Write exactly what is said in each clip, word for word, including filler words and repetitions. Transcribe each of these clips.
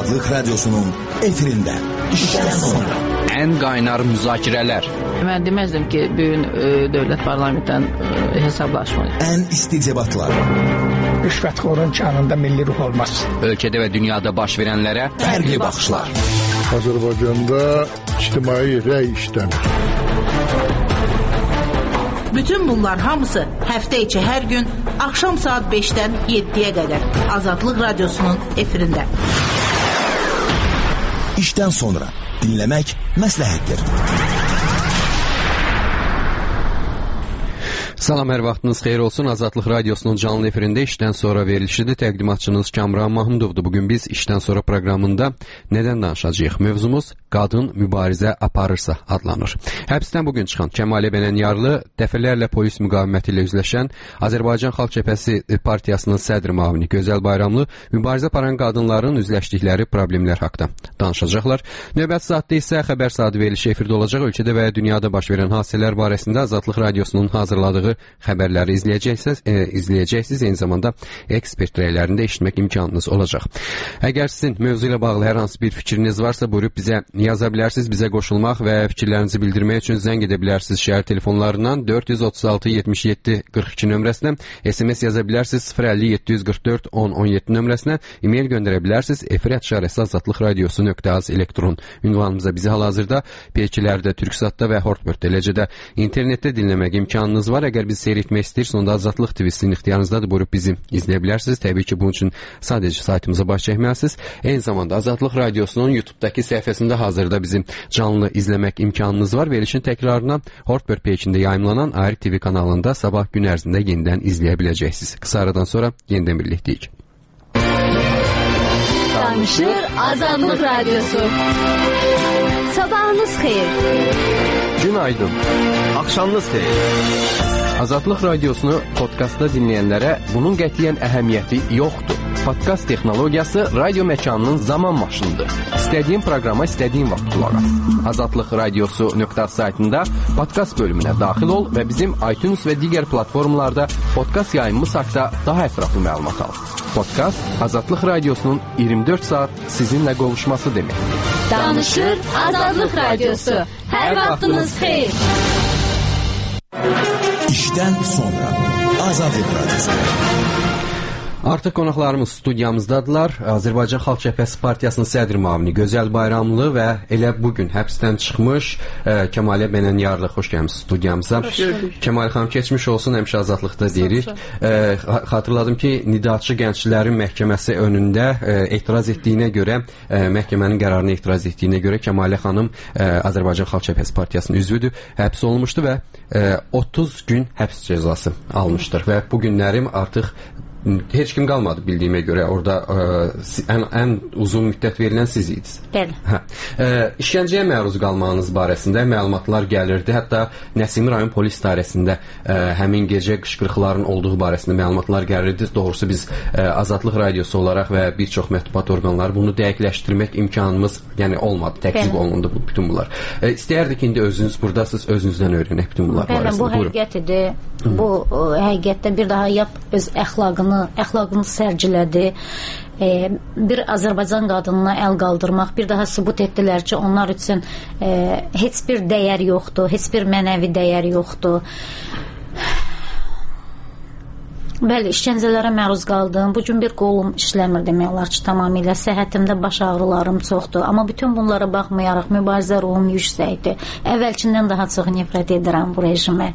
Azadlık Radyosu'nun efirinde işten sonra. En kaynar müzakirələr. Mən deməzdim ki, bugün e, dövlət parlamentdən e, hesablaşmayın. En isticebatlar. Rüşvətxorun kanında milli ruh olmaz. Ölkədə və dünyada baş verənlərə Fərqli baxışlar. Azərbaycanda ictimai rəy işləmir. Bütün bunlar hamısı həftə içi hər gün axşam saat beşdən yeddiyə qədər Azadlıq Radyosu'nun efirində. İşten sonra dinlemek məsləhətdir. Salam, hər vaxtınız xeyir olsun. Azadlıq Radyosu'nun canlı efirində işdən sonra verilişidir. Təqdimatçınız Kamran Mahmudovdur. Bugün biz işdən sonra proqramında nədən danışacağıq? Mövzumuz qadın mübarizə aparırsa adlanır. Həbsdən bugün çıxan Kəmalə Bənənyarlı dəfələrlə polis müqaviməti ilə üzləşən Azərbaycan Xalq Cəbhəsi Partiyasının sədr müavini Gözəl Bayramlı mübarizə aparan qadınların üzləşdikləri problemlər haqqında danışacaqlar. Növbəti saatda isə xəbər saatı verilişi efirdə olacaq. Ölkədə və dünyada baş verən hadisələr barəsində Azadlıq Radyosu'nun hazırladığı xəbərləri izləyəcəksiniz, e, izləyəcəksiniz. Eyni zamanda ekspert rəylərini də eşitmək imkanınız olacaq. Əgər sizin mövzu ilə bağlı hər hansı bir fikriniz varsa, buyurub bizə yaza bilərsiniz. Bizə qoşulmaq və fikirlərinizi bildirmək üçün zəng edə bilərsiniz şəhər telefonlarından dörd yüz otuz altı yetmiş yeddi qırx iki nömrəsinə, S M S yaza bilərsiniz sıfır əlli yeddi yüz qırx dörd on on yeddi nömrəsinə, e-mail göndərə bilərsiniz efir ətşarəsi azadlıq radiosu nöqtə az elektron ünvanımıza. Bizi hal-hazırda P ikilərdə, Türksatda və Hortbird, eləcə də internetdə dinləmək imkanınız var. Əgər bizi seyr etmək istəyirsiniz, onda Azadlıq T V sizin ixtiyarınızdadır. Buyurub bizi izləyə bilərsiniz. Təbii ki, bunun üçün sadəcə saytımıza baş çəkməlisiniz. Eyni zamanda Azadlıq Radiosu'nun YouTube'dakı səhifəsində hazırda bizim canlı izləmək imkanınız var. Verilişin təkrarına Hortbird peyçində yayımlanan Ayrı T V kanalında sabah gün ərzində yenidən izləyə biləcəksiniz. Qısa aradan sonra yenidən birliktəyik. Danışır Azadlıq Radyosu. Sabahınız xeyir. Günaydın. Akşamınız xeyir. Azadlıq Radiosunu podkastda dinləyənlərə bunun qətiyyən əhəmiyyəti yoxdur. Podkast texnologiyası radio məkanının zaman maşınıdır. İstədiyin proqrama istədiyin vaxt qulaq as. Azadlıq Radiosu nöqtə saytında podkast bölümünə daxil ol və bizim iTunes və digər platformlarda podkast yayımımız haqqında daha ətraflı məlumat al. Podkast Azadlıq Radiosunun iyirmi dörd saat sizinlə qovuşması deməkdir. Danışır Azadlıq Radyosu. Hər vaxtınız xeyir. İşten sonra Azadlıq Radyosu. Artıq qonaqlarımız studiyamızdadılar. Azərbaycan Xalq Cəbhəsi Partiyasının sədr müavini Gözəl Bayramlı və elə bugün həbsdən çıxmış e, Kəmalə Bənənyarlı. Xoş gəlmisiniz studiyamıza. Kəmalə xanım, keçmiş olsun, həmişə azadlıqda deyirik. E, xatırladım ki, Nidaçı Gənclərin Məhkəməsi önündə e, etiraz etdiyinə görə, e, məhkəmənin qərarına etiraz etdiyinə görə Kəmalə xanım e, Azərbaycan Xalq Cəbhəsi Partiyasının üzvüdür. Həbs olunmuşdu və e, otuz gün həbs cəzası almışdır və bu günlərim artıq heç kim qalmadı bildiyimə görə. Orada ə, ən, ən uzun müddət verilən siz idiniz. Bəli. Hə. Ə, işgəncəyə məruz qalmağınız barəsində məlumatlar gəlirdi. Hətta Nəsimi rayon polis idarəsində ə, həmin gecə qışqırıqların olduğu barəsində məlumatlar gəlirdi. Doğrusu biz ə, Azadlıq Radiosu olaraq və bir çox mətbuat orqanları bunu dəqiqləşdirmək imkanımız yəni olmadı. Təkzib olundu bu bütün bunlar. Ə, istəyərdik indi özünüz buradasınız, özünüzdən öyrənək bütün bunlar Bəli, barəsində. Bu həqiqətidir. Bu ə, həqiqətdə bir daha yap öz əxlaqını əxlaqını sərgilədi. E, bir Azərbaycan qadınına əl qaldırmaq, bir daha sübut etdilər ki, onlar üçün e, heç bir dəyər yoxdur, heç bir mənəvi dəyər yoxdur. Bəli, işgəncələrə məruz qaldım. Bugün bir qolum işləmir demək olar ki, tamamilə. Səhhətimdə baş ağrılarım çoxdur. Amma bütün bunlara baxmayaraq mübarizə ruhum yüksəkdir. Əvvəlkindən daha çox nifrət edirəm bu rejimə.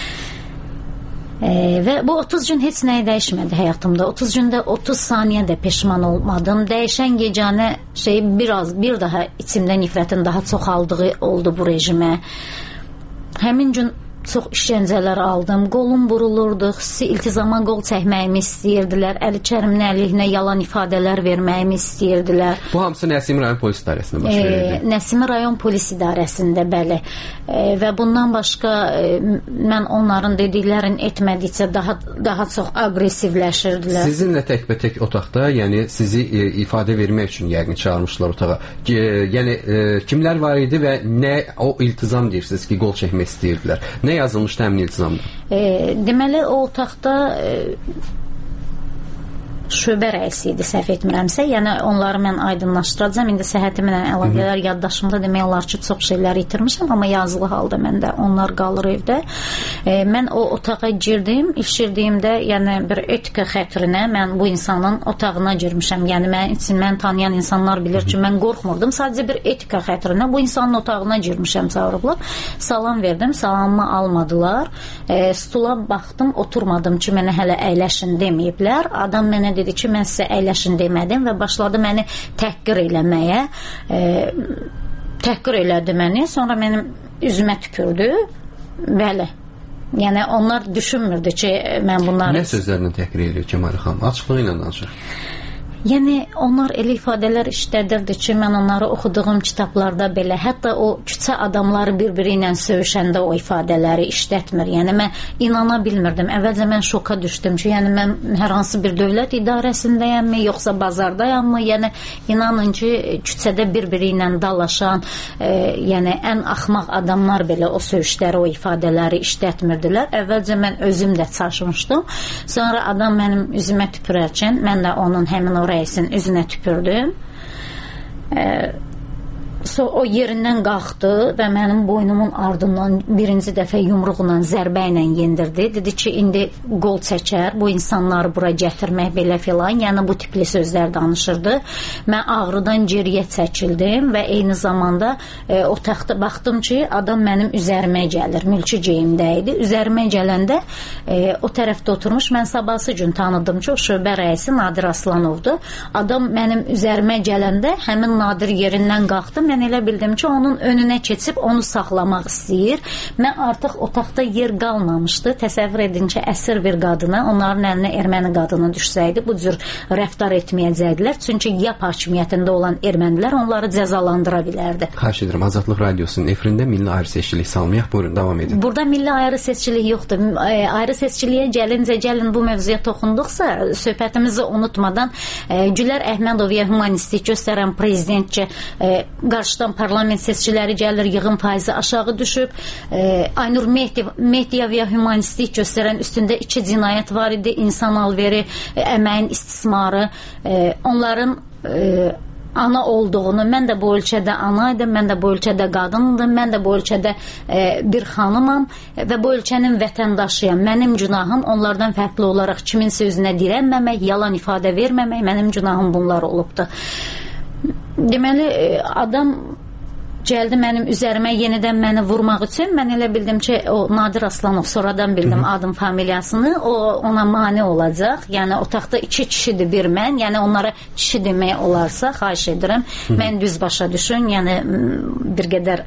Ee, və bu otuz gün heç nəyi dəyişmədi həyatımda. otuz gündə otuz saniyə də peşman olmadım. Dəyişən yeganə şey biraz bir daha içimdə nifrətin daha çoxaldığı oldu bu rejimə. Həmin gün çox işgəncələr aldım. Qolum vurulurdu. Xüsusi iltizama qol çəkməyimi istəyirdilər. Əli Kərimin əleyhinə yalan ifadələr verməyimi istəyirdilər. Bu hamısı Nəsimi rayon polis idarəsində baş verirdi. E, Nəsimi rayon polis idarəsində, bəli. E, və bundan başqa e, mən onların dediklərini etmədikcə daha daha çox aqressivləşirdilər. Sizinlə təkbətək otaqda, yəni sizi e, ifadə vermək üçün yəqin çağırmışlar otağa. E, yəni e, kimlər var idi və nə o iltizam deyirsiniz ki, qol çəkmək istəyirdilər? Nə yazılmışdı həmin iltizamda? E, deməli o otaqda e, şöbə rəisi idi, səhv etmirəmsə. Yəni onları mən aydınlaşdıracağam. İndi səhhətimlə əlaqələr yaddaşımda demək olar ki, çox şeylər itirmişəm, amma yazılı halda məndə onlar qalır evdə. E, mən o otağa girdim. İlk girdiyimdə, yəni bir etika xətrinə mən bu insanın otağına girmişəm. Yəni mən üçün mən tanıyan insanlar bilir ki, mən qorxmurdum. Sadəcə bir etika xətrinə bu insanın otağına girmişəm, çağırıblar. Salam verdim, salamımı almadılar. E, stula baxdım, oturmadım ki, mənə hələ əyləşin deməyiblər. Adam mənə dedi ki, mən sizə əyləşin demədim və başladı məni təhqir eləməyə. E, təhqir elədi məni, sonra mənim üzümə tüpürdü. Bəli. Yəni onlar düşünmürdü ki, mən bunları... Nə sözlərlə təhqir edir Kəmal xanım? Açıqlığı ilə danışır. Yəni onlar elə ifadələr işlədirdi ki, mən onları oxuduğum kitablarda belə, hətta o küçə adamları bir-biri ilə söyüşəndə o ifadələri işlətmir. Yəni mən inana bilmirdim. Əvvəlcə mən şoka düşdüm ki, yəni mən hər hansı bir dövlət idarəsindəyəmmi, yoxsa bazardayammı? Yəni inanın ki, küçədə bir-biri ilə dalaşan, e, yəni ən axmaq adamlar belə o söyüşləri, o ifadələri işlətmirdilər. Əvvəlcə mən özüm də çaşmışdım. Sonra adam mənim üzümə tüpürərkən, mən də onun həmin o rəisin üzünə tüpürdüm. E, so, o yerindən qalxdı və mənim boynumun ardından birinci dəfə yumruqla, zərbə ilə yendirdi. Dedi ki, indi qol çəkər, bu insanları bura gətirmək belə filan. Yəni bu tipli sözlər danışırdı. Mən ağrıdan geriyə çəkildim və eyni zamanda e, otaqda baxdım ki, adam mənim üzərimə gəlir. Mülki geyimdə idi. Üzərimə gələndə e, o tərəfdə oturmuş. Mən sabahsı gün tanıdım ki, o şöbə rəisi Nadir Aslanovdur. Adam mənim üzərimə gələndə həmin Nadir yerindən qalxdı. Mən elə bildim ki, onun önünə keçib onu saxlamaq istəyir. Mən artıq otaqda yer qalmamışdı. Təsəvvür edin ki, əsir bir qadına, onların əlinə erməni qadını düşsəydi, bu cür rəftar etməyəcəkdilər. Çünki yap hakimiyyətində olan ermənilər onları cəzalandıra bilərdi. Xahiş edirəm, Azadlıq Radiosunun efirində milli ayrı-seçkilik salmayaq. Buyurun, davam edin. Burada milli ayrı-seçkilik yoxdur. Ayrı-seçkiliyə gəlincə, gəlin bu mövzuya toxunduqsa, söhbətimizi unutmadan Gülər Əhmədovya humanistlik göstərən prezident ki, qarşıdan parlament seçkiləri gəlir, yığım faizi aşağı düşüb. E, Aynur Mehdiyevə humanistlik göstərən üstündə iki cinayət var idi. İnsan alveri, e, əməyin istismarı. E, onların e, ana olduğunu, mən də bu ölkədə anaydım, mən də bu ölkədə qadındım, mən də bu ölkədə e, bir xanımam və bu ölkənin vətəndaşıyam. Mənim günahım onlardan fərqli olaraq kimin sözünə dirənməmək, yalan ifadə verməmək, mənim günahım bunlar olubdu. Deməli, adam gəldi mənim üzərimə yenidən məni vurmaq üçün. Mən elə bildim ki, o Nadir Aslanov, sonradan bildim adım, familiyasını, o ona mane olacaq. Yəni otaqda iki kişidir, bir mən. Yəni onlara kişi demək olarsa, xahiş edirəm, mən düz başa düşün. Yəni bir qədər...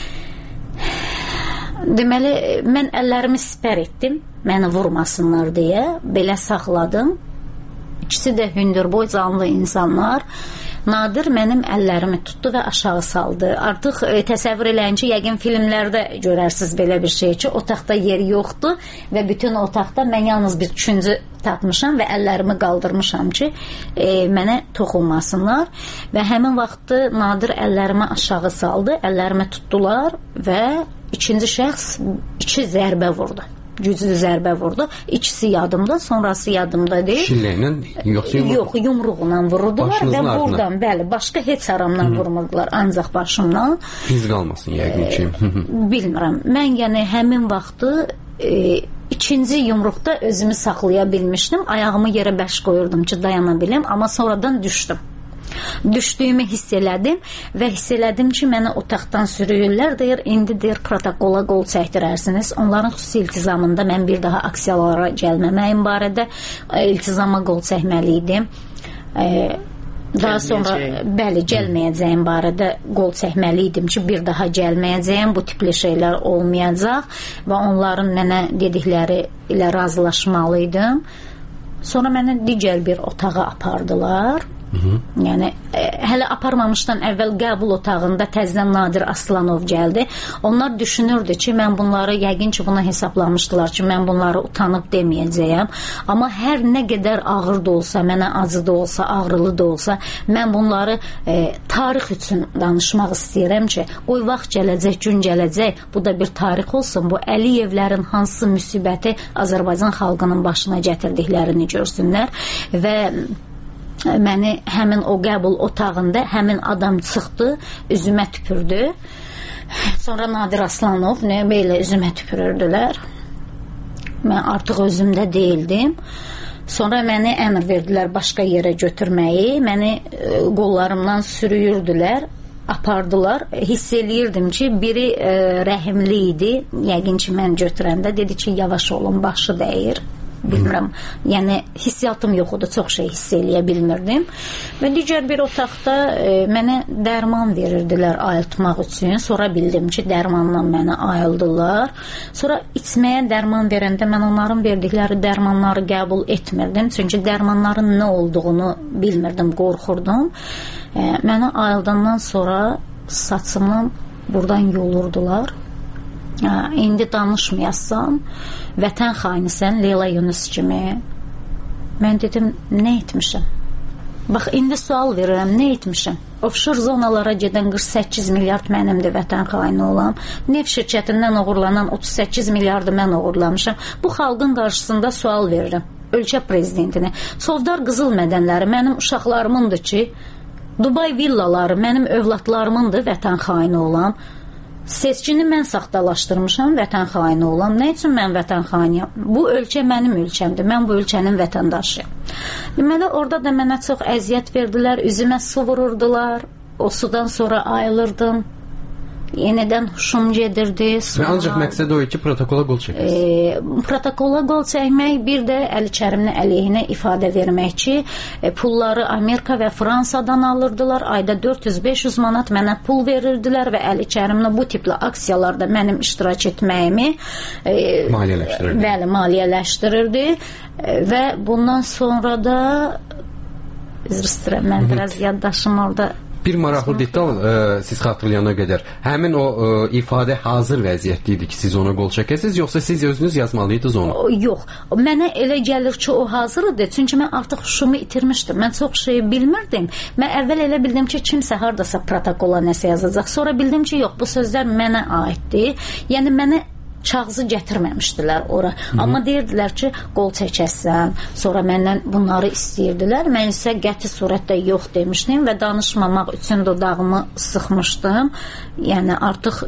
Deməli, mən əllərimi sipər etdim, məni vurmasınlar deyə. Belə saxladım. İkisi də hündürboy canlı insanlar. Nadir mənim əllərimi tutdu və aşağı saldı. Artıq e, təsəvvür eləyin ki, yəqin filmlərdə görərsiniz belə bir şey ki, otaqda yer yoxdur və bütün otaqda mən yalnız bir küncü tapmışam və əllərimi qaldırmışam ki, e, mənə toxunmasınlar. Və həmin vaxtı Nadir əllərimi aşağı saldı, əllərimi tutdular və ikinci şəxs iki zərbə vurdu. Güclü zərbə vurdu. İkisi yadımda, sonrası yadımda deyil. Şillə, yoxsa yumruq? Yox, yumruqla vururdular. Başınızın və buradan, ardına. Bəli, başqa heç aramdan Hı. vurmurdular, ancaq başımdan. İz qalmasın yəqin ki. Bilmirəm. Mən yəni həmin vaxtı e, ikinci yumruqda özümü saxlaya bilmişdim. Ayağımı yerə bəş qoyurdum ki, dayana bilim, amma sonradan düşdüm. Düşdüyümü hiss elədim və hiss elədim ki, mənə otaqdan sürüyürlər, deyir, indi deyir, protokola qol çəkdirərsiniz. Onların xüsusi iltizamında mən bir daha aksiyalara gəlməməyim barədə iltizama qol çəkməliydim. Daha sonra, bəli, gəlməyəcəyim barədə qol çəkməliydim ki, bir daha gəlməyəcəyim, bu tipli şeylər olmayacaq və onların mənə dedikləri ilə razılaşmalıydım. Sonra mənə digər bir otağa apardılar. Hı -hı. Yəni e, hələ aparmamışdan əvvəl qəbul otağında təzədən Nadir Aslanov gəldi. Onlar düşünürdü ki, mən bunları yəqin ki, buna hesaplamışdılar ki, mən bunları utanıb deməyəcəyəm. Amma hər nə qədər ağır da olsa, mənə acı da olsa, ağrılı da olsa, mən bunları e, tarix üçün danışmaq istəyirəm ki, qoy vaxt gələcək, gün gələcək, bu da bir tarix olsun. Bu Əliyevlərin hansı müsibəti Azərbaycan xalqının başına gətirdiklərini görsünlər və məni həmin o qəbul otağında həmin adam çıxdı, üzümə tüpürdü. Sonra Nadir Aslanov nə belə üzümə tüpürürdülər. Mən artıq özümdə deyildim. Sonra məni əmr verdilər başqa yerə götürməyi. Məni e, qollarımdan sürüyürdülər, apardılar. Hiss eləyirdim ki, biri e, rəhimli idi. Yəqin ki, mən götürəndə dedi ki, yavaş olun, başı dəyir. Bilmirəm. Yəni hissiyatım yox idi, çox şey hiss eləyə bilmirdim. Və digər bir otaqda e, mənə dərman verirdilər ayıltmaq üçün. Sonra bildim ki, dərmanla məni ayıldılar. Sonra içməyə dərman verəndə mən onların verdikləri dərmanları qəbul etmirdim. Çünki dərmanların nə olduğunu bilmirdim, qorxurdum. E, mənə ayıldandan sonra saçımdan buradan yolurdular. Ha, indi danışmayasan, vətən xainisən, Leyla Yunus kimi. Mən dedim, nə etmişəm? Bax, indi sual verirəm, nə etmişəm? Offshore zonalara gedən qırx səkkiz milyard mənimdir, vətən xaini olam. Neft şirkətindən uğurlanan otuz səkkiz milyardı mən uğurlamışam. Bu xalqın qarşısında sual verirəm, ölkə prezidentinə. Sovdar qızıl mədənləri mənim uşaqlarımındır ki, Dubay villaları mənim övladlarımındır, vətən xaini olam. Seçkini mən saxtalaşdırmışam, vətən xaini olam. Nə üçün mən vətən xainiyəm? Bu ölkə mənim ölkəmdir. Mən bu ölkənin vətəndaşıyım. Deməli, orada da mənə çox əziyyət verdilər. Üzümə su vururdular. O sudan sonra ayılırdım. Yenidən huşum gedirdi. Və ancaq məqsəd o ki, protokola qol çəkəsiz. E, protokola qol çəkmək, bir də Əli Kərimin əleyhinə ifadə vermək ki, e, pulları Amerika və Fransadan alırdılar. Ayda dörd yüz beş yüz manat mənə pul verirdilər və Əli Kərimlə bu tipli aksiyalarda mənim iştirak etməyimi e, maliyyələşdirirdi. Bəli, maliyyələşdirirdi. E, və bundan sonra da üzr istəyirəm, mən biraz yaddaşım orada. Bir maraqlı detal e, siz xatırlayana qədər həmin o e, ifadə hazır vəziyyətdə idi ki, siz ona qol çəkəsiniz, yoxsa siz özünüz yazmalıydınız onu? O, yox. Mənə elə gəlir ki, o hazır idi. Çünki mən artıq huşumu itirmişdim. Mən çox şey bilmirdim. Mən əvvəl elə bildim ki, kimsə hardasa protokola nəsə yazacaq. Sonra bildim ki, yox, bu sözlər mənə aiddir. Yəni mənə kağızı gətirməmişdilər ora. Hı-hı. Amma deyirdilər ki, qol çəkəsən. Sonra məndən bunları istəyirdilər. Mən isə qəti surətdə yox demişdim və danışmamaq üçün dodağımı sıxmışdım. Yəni artıq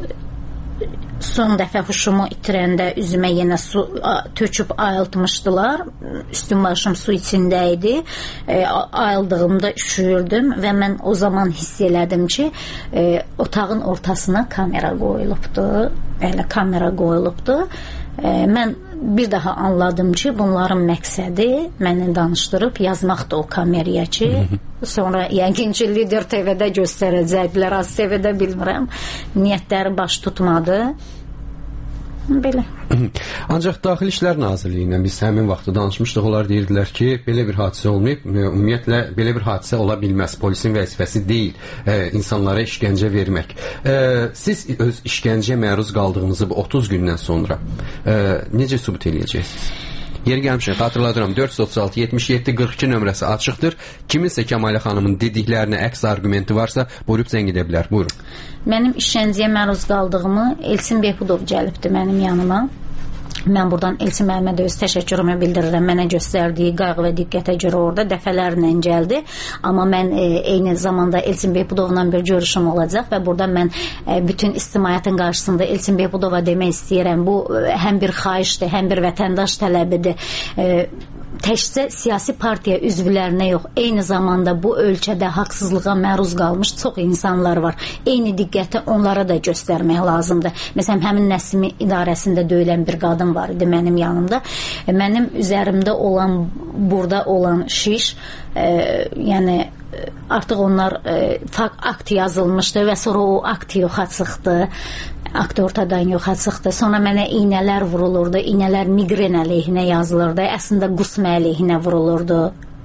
son dəfə huşumu itirəndə üzümə yenə su töküb ayıltmışdılar. Üstüm başım su içində idi. E, ayıldığımda üşüyürdüm və mən o zaman hiss elədim ki, e, otağın ortasına kamera qoyulubdu. Elə kamera qoyulubdu. E, mən bir daha anladım ki, bunların məqsədi məni danışdırıb yazmaqdır o kameraya ki, sonra yəqin ki, Lider T V-də göstərəcəklər, Az T V-də bilmirəm. Niyyətləri baş tutmadı. Belə. Ancaq Daxili İşlər Nazirliyindən biz həmin vaxtda danışmışdıq. Onlar deyirdilər ki, belə bir hadisə olmayıb. Ümumiyyətlə, belə bir hadisə ola bilməz. Polisin vəzifəsi deyil e, insanlara işgəncə vermək. E, siz öz işgəncəyə məruz qaldığınızı bu otuz gündən sonra e, necə sübut eləyəcəksiniz? Yeri gəlmişəm, xatırladıram, dörd yüz otuz altı yetmiş yeddi qırx iki nömrəsi açıqdır. Kiminsə Kəmalə xanımın dediklərinə əks argumenti varsa, buyurub zəng edə bilər. Buyurun. Mənim işgəncəyə məruz qaldığımı Elçin Behbudov gəlibdi mənim yanıma. Mən buradan Elçin müəllimə öz təşəkkürümü bildirirəm. Mənə göstərdiyi qayğı və diqqətə görə orada dəfələrlə gəldi. Amma mən e, eyni zamanda Elçin Behbudovla bir görüşüm olacaq və burada mən e, bütün ictimaiyyətin qarşısında Elçin Behbudova demək istəyirəm. Bu e, həm bir xahişdir, həm bir vətəndaş tələbidir. E, təkcə siyasi partiya üzvlərinə yox, eyni zamanda bu ölkədə haqsızlığa məruz qalmış çox insanlar var. Eyni diqqəti onlara da göstərmək lazımdır. Məsələn, həmin Nəsimi idarəsində döyülən bir qadın var idi mənim yanımda. Mənim üzərimdə olan, burada olan şiş, e, yəni artıq onlar e, akt yazılmışdı və sonra o akt yoxa çıxdı. Akt ortadan yoxa çıxdı. Sonra mənə iynələr vurulurdu. İynələr migren əleyhinə yazılırdı. Əslində qusma əleyhinə vurulurdu.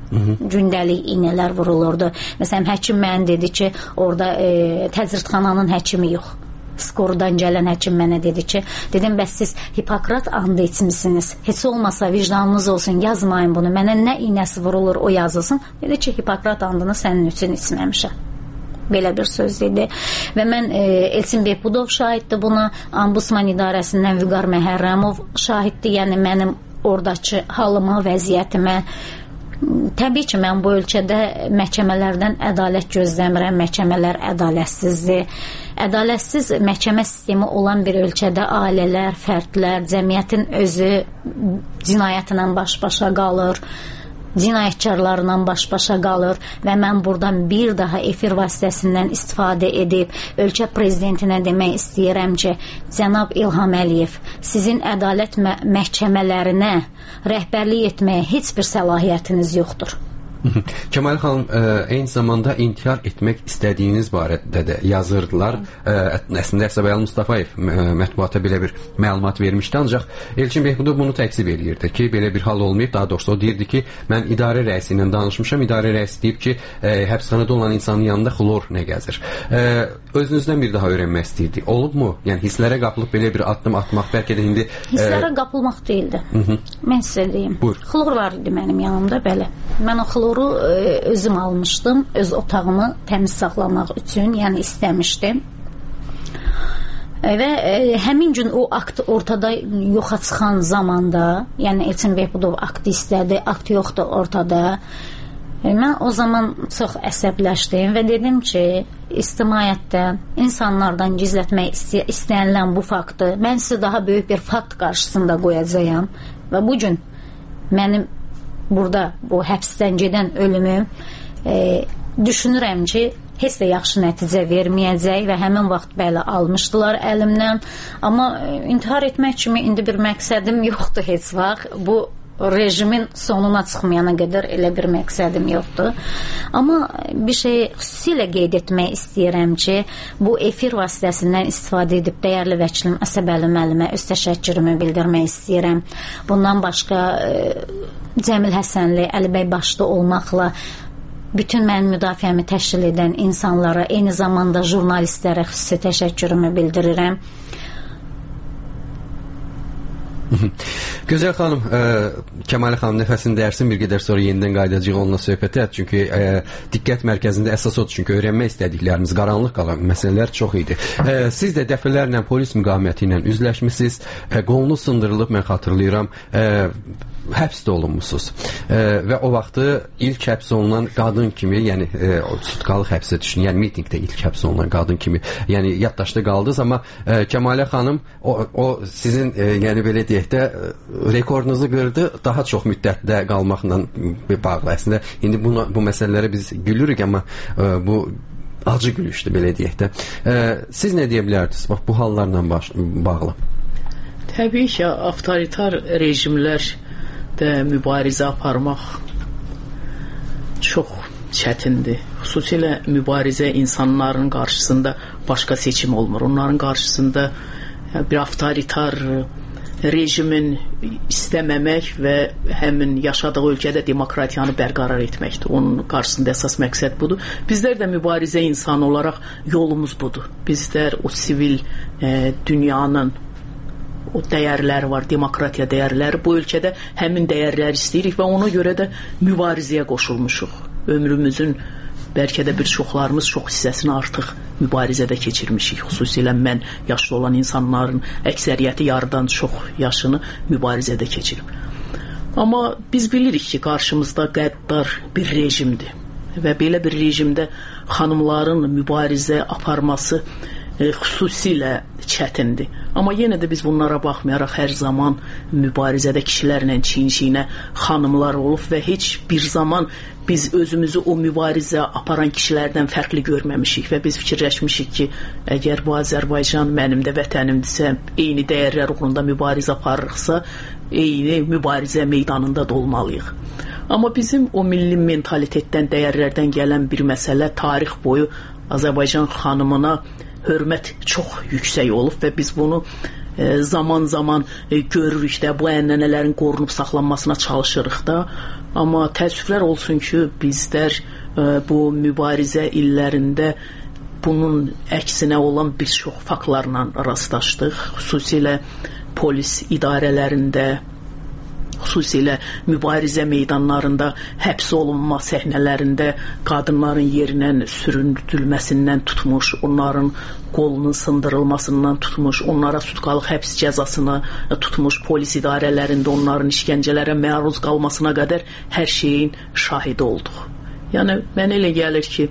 Gündəlik iynələr vurulurdu. Məsələn, həkim mənə dedi ki, orada e, təcridxananın həkimi yox. Skorudan gələn həkim mənə dedi ki, dedim, bəs siz Hipokrat andı içmisiniz. Heç olmasa vicdanınız olsun, yazmayın bunu. Mənə nə iynəsi vurulur, o yazılsın. Dedi ki, Hipokrat andını sənin üçün içməmişəm. Belə bir söz dedi. Və mən e, Elçin Behbudov şahiddir buna, Ombudsman İdarəsindən Vüqar Məhərrəmov şahiddir, yəni mənim oradakı halıma, vəziyyətimə. Təbii ki, mən bu ölkədə məhkəmələrdən ədalət gözləmirəm, məhkəmələr ədalətsizdir. Ədalətsiz məhkəmə sistemi olan bir ölkədə ailələr, fərdlər, cəmiyyətin özü cinayətlə baş-başa qalır, cinayətkarlarla baş-başa qalır və mən buradan bir daha efir vasitəsindən istifadə edib ölkə prezidentinə demək istəyirəm ki, cənab İlham Əliyev, sizin ədalət mə məhkəmələrinə rəhbərlik etməyə heç bir səlahiyyətiniz yoxdur. Kemal xanım, ə, eyni zamanda intihar etmək istədiyiniz barədə də yazırdılar. Ə, əslində Əsəbəli Mustafayev mətbuata belə bir məlumat vermişdi, ancaq Elçin Behbudov bunu təkzib eləyirdi ki, belə bir hal olmayıb. Daha doğrusu o deyirdi ki, mən idarə rəisi ilə danışmışam, idarə rəisi deyib ki, ə, həbsxanada olan insanın yanında xlor nə gəzir. Ə, özünüzdən bir daha öyrənmək istəyirdi. Olubmu? Yəni hisslərə qapılıb belə bir addım atmaq bəlkə də indi... Hisslərə ə... qapılmaq deyildi. Hı -hı. Mən sizə deyim. Buyur. Xlor var idi mənim yanımda, belə. Mən o xlor özüm almışdım, öz otağımı təmiz saxlamaq üçün, yəni istəmişdim. Və e, həmin gün o akt ortada yoxa çıxan zamanda, yəni Elçin Behbudov aktı istədi, akt yoxdur ortada. E, mən o zaman çox əsəbləşdim və dedim ki, ictimaiyyətdən, insanlardan gizlətmək istə istənilən bu faktı mən sizə daha böyük bir fakt qarşısında qoyacağam və bu gün mənim burada bu həbsdən gedən ölümüm e, düşünürəm ki, heç də yaxşı nəticə verməyəcək və həmin vaxt belə almışdılar əlimdən. Amma e, intihar etmək kimi indi bir məqsədim yoxdur heç vaxt. Bu rejimin sonuna çıxmayana qədər elə bir məqsədim yoxdur. Amma bir şey xüsusilə qeyd etmək istəyirəm ki, bu efir vasitəsindən istifadə edib dəyərli vəkilim Əsəbəli müəllimə öz təşəkkürümü bildirmək istəyirəm. Bundan başqa e, Cəmil Həsənli, Əlibəy başda olmaqla bütün mənim müdafiəmi təşkil edən insanlara, eyni zamanda jurnalistlərə xüsusi təşəkkürümü bildirirəm. Gözəl xanım, ə, Kəmal xanım nəfəsini dərsin, bir qədər sonra yenidən qayıdacağıq onunla söhbətə. Çünki ə, diqqət mərkəzində əsas odur. Çünki öyrənmək istədiklərimiz, qaranlıq qalan məsələlər çox idi. Ə, siz də dəfələrlə polis müqaviməti ilə üzləşmisiniz. Ə, qolunuz sındırılıb, mən xatırlayıram. Ə, həbsdə olunmusunuz. E, və o vaxtı ilk həbs olunan qadın kimi, yəni e, sutkalıq həbsə düşün, yəni mitingdə ilk həbs olunan qadın kimi, yəni yaddaşda qaldınız, amma e, Kəmalə xanım o, o sizin e, yəni belə deyək də rekordunuzu qırdı, daha çox müddətdə qalmaqla bağlı. Əslində indi buna, bu məsələlərə biz gülürük, amma e, bu acı gülüşdür, belə deyək də. E, siz nə deyə bilərdiniz bax, bu hallarla baş, bağlı? Təbii ki, avtoritar rejimlər də mübarizə aparmaq çox çətindir. Xüsusilə mübarizə insanların qarşısında başqa seçim olmur. Onların qarşısında bir avtoritar rejimin istəməmək və həmin yaşadığı ölkədə demokratiyanı bərqərar etməkdir. Onun qarşısında əsas məqsəd budur. Bizlər də mübarizə insanı olaraq yolumuz budur. Bizlər o sivil e, dünyanın o dəyərləri var, demokratiya dəyərləri. Bu ölkədə həmin dəyərləri istəyirik və ona görə də mübarizəyə qoşulmuşuq. Ömrümüzün bəlkə də bir çoxlarımız çox hissəsini artıq mübarizədə keçirmişik. Xüsusilə mən yaşlı olan insanların əksəriyyəti yarıdan çox yaşını mübarizədə keçirib. Amma biz bilirik ki, qarşımızda qəddar bir rejimdir və belə bir rejimdə xanımların mübarizə aparması e, xüsusilə çətindir. Amma yenə də biz bunlara baxmayaraq hər zaman mübarizədə kişilərlə çiyin-çiyinə xanımlar olub və heç bir zaman biz özümüzü o mübarizə aparan kişilərdən fərqli görməmişik və biz fikirləşmişik ki, əgər bu Azərbaycan mənim də vətənimdirsə, eyni dəyərlər uğrunda mübarizə aparırıqsa, eyni mübarizə meydanında da olmalıyıq. Amma bizim o milli mentalitetdən, dəyərlərdən gələn bir məsələ tarix boyu Azərbaycan xanımına hörmət çox yüksək olub və biz bunu zaman-zaman görürük də, bu ənənələrin qorunub saxlanmasına çalışırıq da. Amma təəssüflər olsun ki, bizlər bu mübarizə illərində bunun əksinə olan bir çox faktlarla rastlaşdıq. Xüsusilə polis idarələrində, xüsusilə mübarizə meydanlarında həbs olunma səhnələrində qadınların yerinə süründürülməsindən tutmuş, onların qolunun sındırılmasından tutmuş, onlara sutkalıq həbs cəzasını tutmuş, polis idarələrində onların işgəncələrə məruz qalmasına qədər hər şeyin şahidi olduq. Yəni, mənə elə gəlir ki,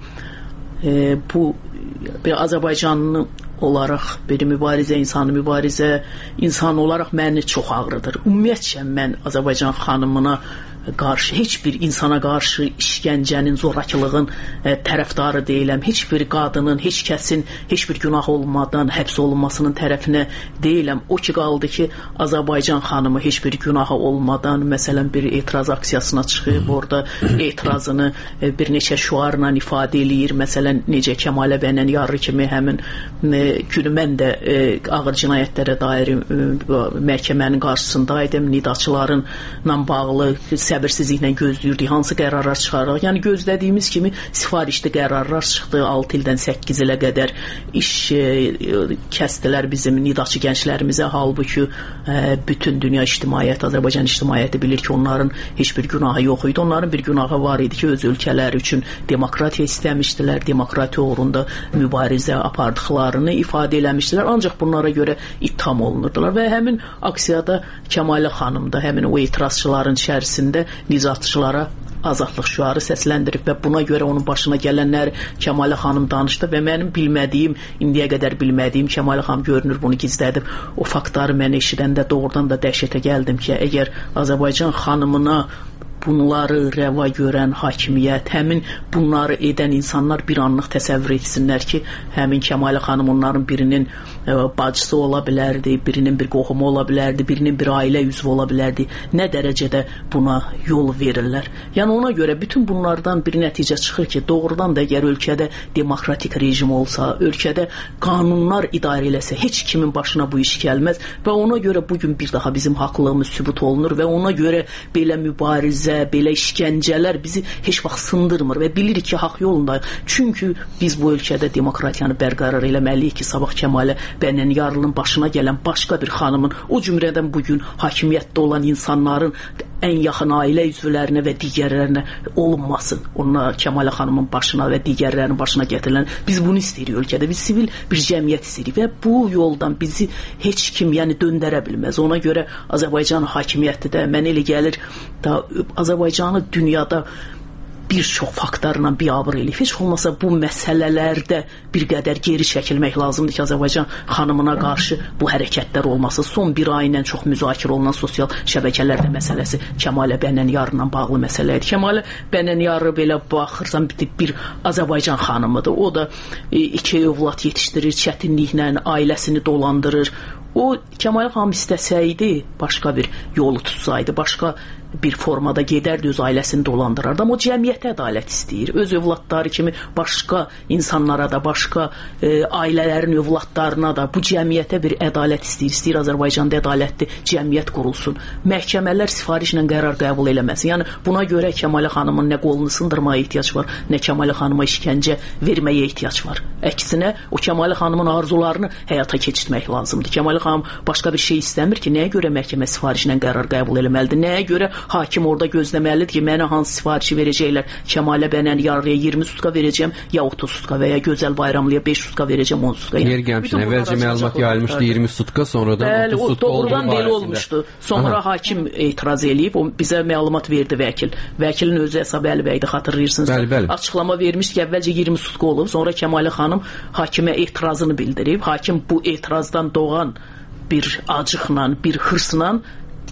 e, bu bir Azərbaycanlı olaraq, bir mübarizə insanı, mübarizə insanı olaraq məni çox ağrıdır. Ümumiyyətcə, mən Azərbaycan xanımına qarşı, heç bir insana qarşı işgəncənin, zorakılığın e, tərəfdarı deyiləm. Heç bir qadının, heç kəsin, heç bir günah olmadan həbs olunmasının tərəfinə deyiləm. O ki qaldı ki, Azərbaycan xanımı heç bir günahı olmadan, məsələn, bir etiraz aksiyasına çıxıb, orada etirazını e, bir neçə şüarla ifadə eləyir. Məsələn, necə Kəmalə Bənən Yarı kimi həmin e, günü mən də e, ağır cinayətlərə dair e, məhkəmənin qarşısındaydım. Nidaçılarla bağlı səbirsizliklə gözləyirdik, hansı qərarlar çıxaraq. Yəni gözlədiyimiz kimi sifarişli qərarlar çıxdı. altı ildən səkkiz ilə qədər iş e, kəsdilər bizim nidaçı gənclərimizə. Halbuki e, bütün dünya ictimaiyyəti, Azərbaycan ictimaiyyəti bilir ki, onların heç bir günahı yox idi. Onların bir günahı var idi ki, öz ölkələri üçün demokratiya istəmişdilər, demokratiya uğrunda mübarizə apardıqlarını ifadə eləmişdilər. Ancaq bunlara görə ittiham olunurdular və həmin aksiyada Kəmalə xanım da həmin o etirazçıların içərisində nicatçılara azadlıq şüarı səsləndirib və buna görə onun başına gələnlər Kəmalə xanım danışdı və mənim bilmədiyim, indiyə qədər bilmədiyim, Kəmalə xanım görünür bunu gizlədib. O faktları mən eşidəndə doğrudan da dəhşətə gəldim ki, əgər Azərbaycan xanımına bunları rəva görən hakimiyyət, həmin bunları edən insanlar bir anlıq təsəvvür etsinlər ki, həmin Kəmalə xanım onların birinin e, bacısı ola bilərdi, birinin bir qohumu ola bilərdi, birinin bir ailə üzvü ola bilərdi. Nə dərəcədə buna yol verirlər. Yəni ona görə bütün bunlardan bir nəticə çıxır ki, doğrudan da əgər ölkədə demokratik rejim olsa, ölkədə qanunlar idarə eləsə, heç kimin başına bu iş gəlməz və ona görə bugün bir daha bizim haqlığımız sübut olunur və ona görə belə mübarizə, belə işgəncələr bizi heç vaxt sındırmır və bilirik ki, haqq yolundayıq. Çünki biz bu ölkədə demokratiyanı bərqərar eləməliyik ki, sabah Kəmalə Bənən Yarlının başına gələn başqa bir xanımın, o cümlədən bugün hakimiyyətdə olan insanların ən yaxın ailə üzvlərinə və digərlərinə olunmasın. Ona Kəmalə xanımın başına və digərlərinin başına gətirilən, biz bunu istəyirik ölkədə. Biz sivil bir cəmiyyət istəyirik və bu yoldan bizi heç kim yəni döndərə bilməz. Ona görə Azərbaycan hakimiyyəti də mənə elə gəlir da Azərbaycanı dünyada bir çox faktlarla biabır eləyib. Heç olmasa bu məsələlərdə bir qədər geri çəkilmək lazımdır ki, Azərbaycan xanımına qarşı bu hərəkətlər olması. Son bir ay ilə çox müzakirə olunan sosial şəbəkələrdə məsələsi Kəmalə Bənən Yarla bağlı məsələ idi. Kəmalə Bənən Yarı belə baxırsan bir, bir Azərbaycan xanımıdır. O da e, iki övlad yetişdirir, çətinliklə ailəsini dolandırır. O Kəmalə xanım istəsəydi, başqa bir yolu tutsaydı, başqa bir formada gedərdi, öz ailəsini dolandırardı. Amma o cəmiyyətə ədalət istəyir. Öz övladları kimi başqa insanlara da, başqa e, ailələrin övladlarına da bu cəmiyyətə bir ədalət istəyir. İstəyir Azərbaycanda ədalətli cəmiyyət qurulsun. Məhkəmələr sifarişlə qərar qəbul eləməsin. Yəni buna görə Kəmalə xanımın nə qolunu sındırmaya ehtiyac var, nə Kəmalə xanıma işgəncə verməyə ehtiyac var. Əksinə, o Kəmalə xanımın arzularını həyata keçirtmək lazımdır. Kəmalə xanım başqa bir şey istəmir ki, nəyə görə məhkəmə sifarişlə qərar qəbul eləməlidir, nəyə görə hakim orada gözləməlidir ki, mənə hansı sifarişi verəcəklər. Kəmalə Bənən Yarıya iyirmi sutka verəcəm, ya otuz sutka və ya Gözəl Bayramlıya beş sutka verəcəm, on sutka. Yer gəlmişdi, əvvəlcə məlumat yayılmışdı iyirmi sutka, sonradan bəli, otuz sutka olduğu doğrudan belə olmuşdu. Sonra Aha. hakim etiraz eləyib, o bizə məlumat verdi vəkil. Vəkilin özü Əsəb Əlibəydi, xatırlayırsınız. Bəli, bəli. Açıqlama vermişdi ki, əvvəlcə iyirmi sutka olub, sonra Kəmalə xanım hakimə etirazını bildirib. Hakim bu etirazdan doğan bir acıqla, bir hırsla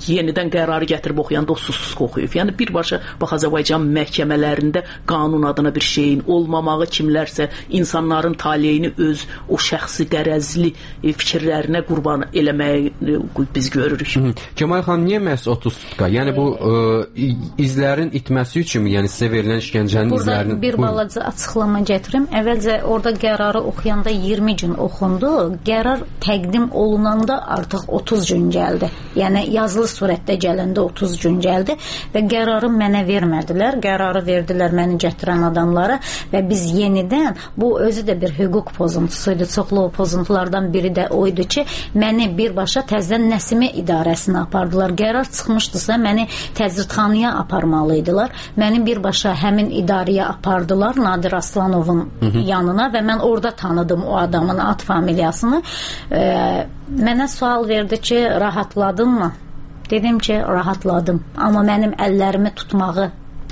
yenidən qərarı gətirib oxuyanda o susuzluq oxuyub. Yəni birbaşa bax Azərbaycan məhkəmələrində qanun adına bir şeyin olmamağı, kimlərsə insanların taleyini öz o şəxsi qərəzli fikirlərinə qurban eləməyi biz görürük. Hı -hı. Kemal xanım, niyə məhz otuz sutka? Yəni bu ə, izlərin itməsi üçün, yəni sizə verilən işgəncənin burada izlərinin... Burada bir balaca açıqlama gətirim. Əvvəlcə orada qərarı oxuyanda iyirmi gün oxundu. Qərar təqdim olunanda artıq otuz gün gəldi. Yəni yazılı surətdə gələndə otuz gün gəldi və qərarı mənə vermədilər. Qərarı verdilər məni gətirən adamlara və biz yenidən, bu özü də bir hüquq pozuntusuydu. Çoxlu pozuntulardan biri də oydu ki, məni birbaşa təzədən Nəsimi idarəsinə apardılar. Qərar çıxmışdısa, məni təcridxanaya aparmalıydılar. Məni birbaşa həmin idarəyə apardılar, Nadir Aslanovun Hı -hı. yanına və mən orada tanıdım o adamın ad familiyasını. E, mənə sual verdi ki, rahatladın mı? Dedim ki, rahatladım. Amma mənim əllərimi tutmağı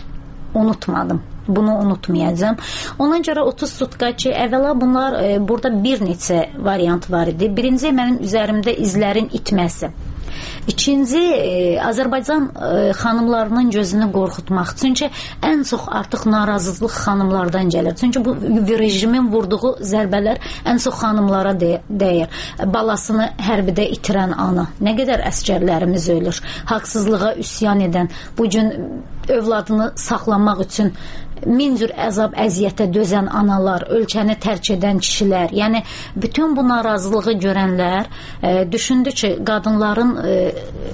unutmadım. Bunu unutmayacağım. Ona görə otuz sutka ki, əvvəla bunlar e, burada bir neçə variant var idi. Birinci, mənim üzərimdə izlərin itməsi. İkinci, e, Azərbaycan e, xanımlarının gözünü qorxutmaq. Çünki ən çox artıq narazılıq xanımlardan gəlir. Çünki bu rejimin vurduğu zərbələr ən çox xanımlara de dəyir. Balasını hərbidə itirən ana. Nə qədər əskərlərimiz ölür. Haqsızlığa üsyan edən, bu gün övladını saxlamaq üçün min cür əzab, əziyyətə dözən analar, ölkəni tərk edən kişilər, yəni bütün bu narazılığı görənlər e, düşündü ki, qadınların e,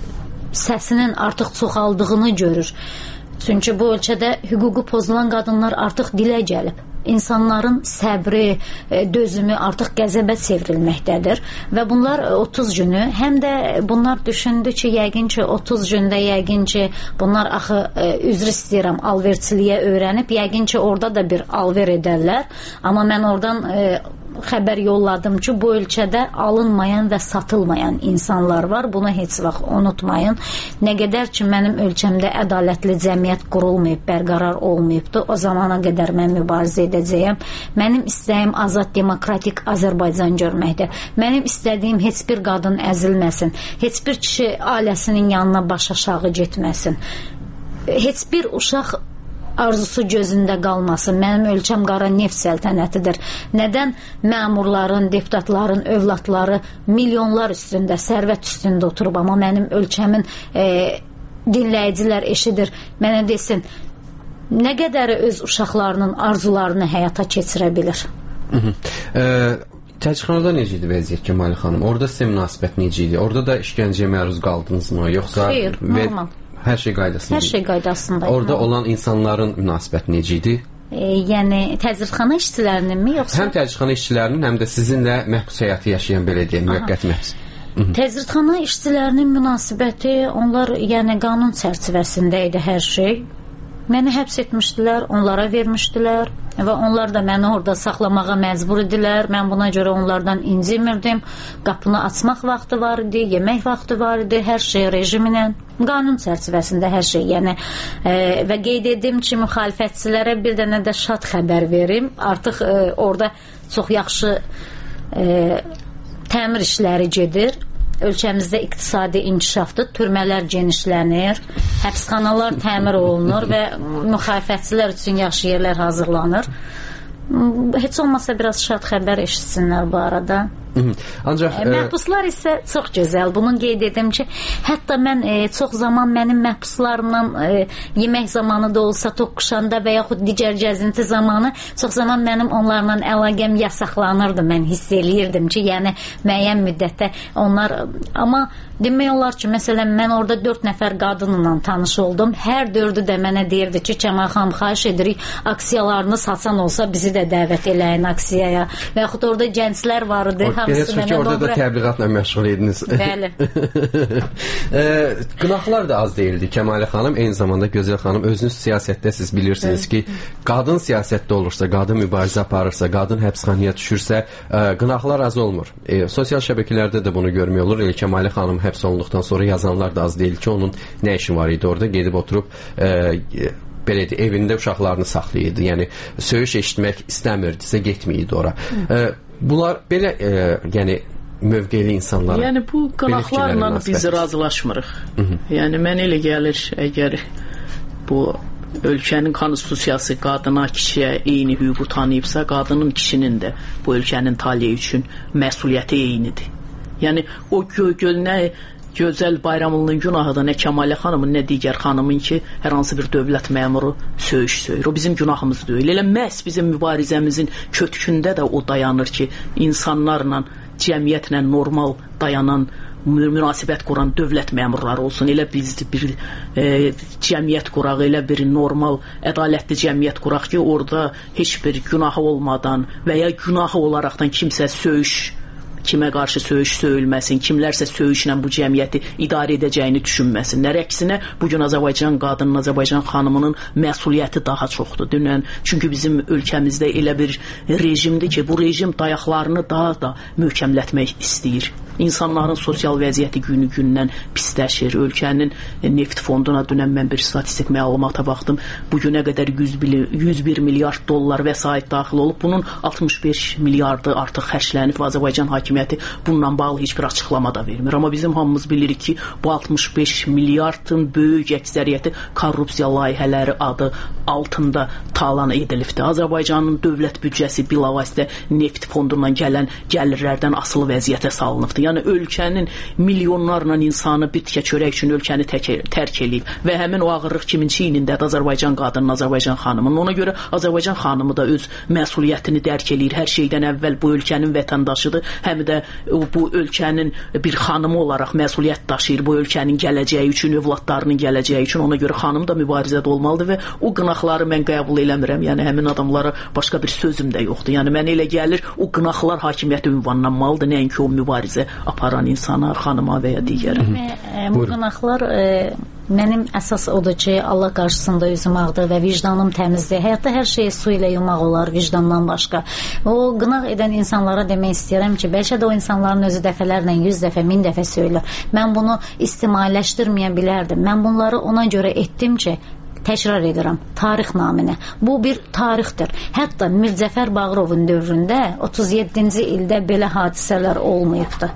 səsinin artıq çoxaldığını görür. Çünki bu ölkədə hüququ pozulan qadınlar artıq dilə gəlib. İnsanların səbri, dözümü artıq qəzəbə çevrilməkdədir və bunlar otuz günü, həm də bunlar düşündü ki, yəqin ki otuz gündə yəqin ki bunlar axı üzr istəyirəm, alverçiliyə öyrənib, yəqin ki orada da bir alver edərlər, amma mən oradan e, xəbər yolladım ki, bu ölkədə alınmayan və satılmayan insanlar var. Bunu heç vaxt unutmayın. Nə qədər ki mənim ölkəmdə ədalətli cəmiyyət qurulmayıb, bərqərar olmayıbdı, o zamana qədər mən mübarizə edəcəyəm. Mənim istəyim azad, demokratik Azərbaycan görməkdir. Mənim istədiyim heç bir qadın əzilməsin, heç bir kişi ailəsinin yanına baş aşağı getməsin, heç bir uşaq arzusu gözündə qalmasın. Mənim ölkəm qara neft səltənətidir. Nədən məmurların, deputatların, övladları milyonlar üstündə, sərvət üstündə oturub, amma mənim ölkəmin e, dinləyicilər eşidir. Mənə desin, nə qədəri öz uşaqlarının arzularını həyata keçirə bilir? Hı -hı. E Təcridxanada necə idi vəziyyət, Kemal xanım? Orada sizə münasibət necə idi? Orada da işgəncəyə məruz qaldınız mı? Yoxsa xeyr, normal. Hər şey qaydasında. Hər şey qaydasında. Orada olan insanların münasibəti necə idi? E, yəni təcridxana işçilərinin mi yoxsa? Həm təcridxana işçilərinin, həm də sizinlə məhbus həyatı yaşayan belə deyək, müvəqqəti məhbus. Təcridxana işçilərinin münasibəti, onlar yəni qanun çərçivəsində idi hər şey. Məni həbs etmişdilər, onlara vermişdilər və onlar da məni orada saxlamağa məcbur idilər. Mən buna görə onlardan incimirdim. Qapını açmaq vaxtı var idi, yemək vaxtı var idi, hər şey rejiminə, qanun çərçivəsində hər şey. Yəni e, və qeyd edim ki, müxalifətçilərə bir dənə də şad xəbər verim. Artıq e, orada çox yaxşı e, təmir işləri gedir. Ölkəmizdə iqtisadi inkişafdır, türmələr genişlənir, həbsxanalar təmir olunur və müxalifətçilər üçün yaxşı yerlər hazırlanır. Heç olmasa biraz şad xəbər eşitsinlər bu arada. Ancaq e, məhbuslar isə çox gözəl. Bunu qeyd edim ki, hətta mən e, çox zaman mənim məhbuslarımla e, yemək zamanı da olsa, toqquşanda və yaxud digər gəzinti zamanı çox zaman mənim onlarla əlaqəm yasaqlanırdı. Mən hiss eləyirdim ki, yəni müəyyən müddətdə onlar, amma demək olar ki, məsələn, mən orada dörd nəfər qadınla tanış oldum. Hər dördü də mənə deyirdi ki, Kemal xanım, xahiş edirik, aksiyalarını satsan olsa bizi də dəvət eləyin aksiyaya. Və yaxud orada gənclər var idi. Görəsən ki, orada da təbliğatla məşğul ediniz. Bəli. e, Qınaqlar da az deyildi Kəmalə xanım. Eyni zamanda Gözəl xanım, özünüz siyasətdə siz bilirsiniz ki, qadın siyasətdə olursa, qadın mübarizə aparırsa, qadın həbsxanaya düşürsə, e, qınaqlar az olmur. E, sosial şəbəkələrdə də bunu görmək olur. Elə Kəmalə xanım həbs olunduqdan sonra yazanlar da az deyil ki, onun nə işi var idi orada, gedib oturub e, belədir, evində uşaqlarını saxlayırdı. Yəni, söyüş eşitmək istəmirdisə, getməyirdi ora. E, bunlar belə, e, yəni, mövqeli insanlara. Yəni bu qınaqlarla biz razılaşmırıq. Hı -hı. Yəni mən elə gəlir, əgər bu ölkənin konstitusiyası qadına, kişiyə eyni hüququ tanıyıbsa, qadının, kişinin də bu ölkənin taleyi üçün məsuliyyəti eynidir. Yəni o gö-göl nə Gözəl Bayramlının günahıdır, nə Kəmalə xanımın, nə digər xanımın ki, hər hansı bir dövlət məmuru söyüş söyür. O bizim günahımız deyil. Elə məhz bizim mübarizəmizin kötkündə də o dayanır ki, insanlarla, cəmiyyətlə normal dayanan, münasibət quran dövlət məmurları olsun. Elə biz bir e, cəmiyyət quraq, elə bir normal, ədalətli cəmiyyət quraq ki, orada heç bir günahı olmadan və ya günahı olaraqdan kimsə söyüş, kimə qarşı söyüş söyülməsin, kimlərsə söyüşlə bu cəmiyyəti idarə edəcəyini düşünməsinlər. Əksinə, bugün Azərbaycan qadının, Azərbaycan xanımının məsuliyyəti daha çoxdur. Dünən, çünki bizim ölkəmizdə elə bir rejimdir ki, bu rejim dayaqlarını daha da möhkəmlətmək istəyir. İnsanların sosial vəziyyəti günü-gündən pisləşir. Ölkənin neft fonduna dünən mən bir statistik məlumata baxdım. Bugünə qədər yüz bir milyard dollar vəsait daxil olub. Bunun altmış beş milyardı artıq xərclənib və Azərbaycan hakimiyyəti bununla bağlı heç bir açıqlama da vermir. Amma bizim hamımız bilirik ki, bu altmış beş milyardın böyük əksəriyyəti korrupsiya layihələri adı altında talan edilibdir. Azərbaycanın dövlət büdcəsi bilavasitə neft fondundan gələn gəlirlərdən asılı vəziyyətə salınıbdır. Yəni ölkənin milyonlarla insanı bir tikə çörək üçün ölkəni tərk eləyib və həmin o ağırlıq kimin çiynindədir? Azərbaycan qadının, Azərbaycan xanımının. Ona görə Azərbaycan xanımı da öz məsuliyyətini dərk eləyir. Hər şeydən əvvəl bu ölkənin vətəndaşıdır. Həm də bu ölkənin bir xanımı olaraq məsuliyyət daşıyır bu ölkənin gələcəyi üçün, övladlarının gələcəyi üçün. Ona görə xanım da mübarizədə olmalıdır və o qınaqları mən qəbul eləmirəm. Yəni həmin adamlara başqa bir sözüm də yoxdur. Yəni mənə elə gəlir, o qınaqlar hakimiyyətə ünvanlanmalıdır, nəinki o mübarizə aparan insana, xanıma və ya digərə. Bu qınaqlar e, mənim əsas odur ki, Allah qarşısında üzüm ağdır və vicdanım təmizdir. Həyatda hər şeyi su ilə yumaq olar, vicdandan başqa. O qınaq edən insanlara demək istəyirəm ki, bəlkə də o insanların özü dəfələrlə, yüz dəfə, min dəfə söylər. Mən bunu istimaləşdirməyə bilərdim. Mən bunları ona görə etdim ki, təkrar edirəm, tarix naminə. Bu bir tarixdir. Hətta Mirzəfər Bağırovun dövründə otuz yeddinci ildə belə hadisələr olmayıbdı.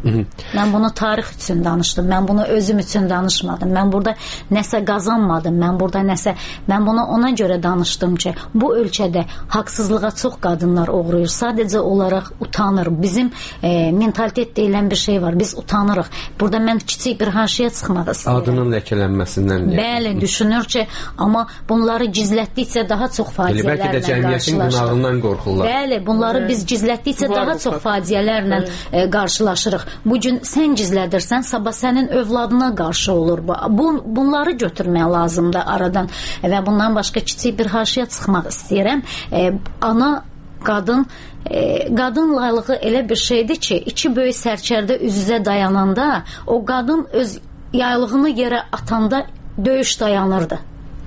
Mən bunu tarix üçün danışdım. Mən bunu özüm üçün danışmadım. Mən burada nəsə qazanmadım. Mən burada nəsə, mən bunu ona görə danışdım ki, bu ölkədə haqsızlığa çox qadınlar uğrayır. Sadəcə olaraq utanır. Bizim e, mentalitet deyilən bir şey var. Biz utanırıq. Burada mən kiçik bir haşiyə çıxmaq istəyirəm. Adının ləkələnməsindən. Bəli, düşünür ki, amma bunları gizlətdikcə daha çox faciələrlə qarşılaşır. Bəlkə də cəmiyyətin qınağından qorxurlar. Bəli, bunları biz gizlətdikcə daha çox faciələrlə e, qarşılaşırıq. Bugün sən gizlədirsən, sabah sənin övladına qarşı olur. Bu, bunları götürmək lazımdır aradan və bundan başqa kiçik bir haşiyə çıxmaq istəyirəm. E, ana, qadın, e, qadın laylığı elə bir şeydir ki, iki böyük sərkərdə üz-üzə dayananda o qadın öz yaylığını yerə atanda döyüş dayanırdı.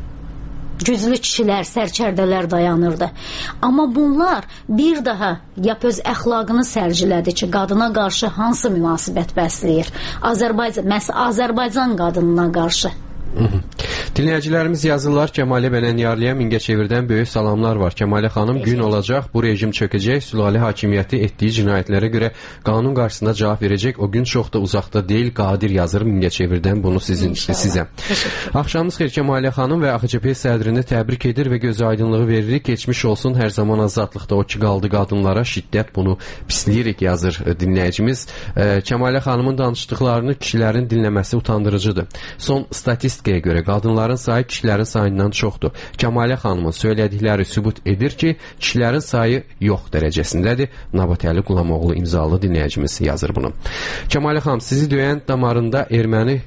Güclü kişilər, sərkərdələr dayanırdı. Amma bunlar bir daha yap öz əxlaqını sərgilədi ki, qadına qarşı hansı münasibət bəsləyir? Azərbaycan, məhz Azərbaycan qadınına qarşı. Dinləyicilərimiz yazırlar, Kəmalə Bələniyarlıya Mingəçevirdən böyük salamlar var. Kəmalə xanım, gün olacaq, bu rejim çökəcək, sülalə hakimiyyəti etdiyi cinayətlərə görə qanun qarşısında cavab verəcək. O gün çox da uzaqda deyil, Qadir yazır Mingəçevirdən bunu sizin, sizə. Axşamınız xeyir Kəmalə xanım və A X C P sədrini təbrik edir və göz aydınlığı veririk. Keçmiş olsun, hər zaman azadlıqda o ki qaldı qadınlara şiddət, bunu pisləyirik yazır dinləyicimiz. Kəmalə xanımın danışdıqlarını kişilərin dinləməsi utandırıcıdır. Son statistikaya görə qadınların sayı kişilərin sayından çoxdur. Kəmalə xanımın söylədikləri sübut edir ki, kişilərin sayı yox dərəcəsindədir. Nabatəli Qulamoğlu imzalı dinləyicimiz yazır bunu. Kəmalə xanım, sizi döyən damarında erməni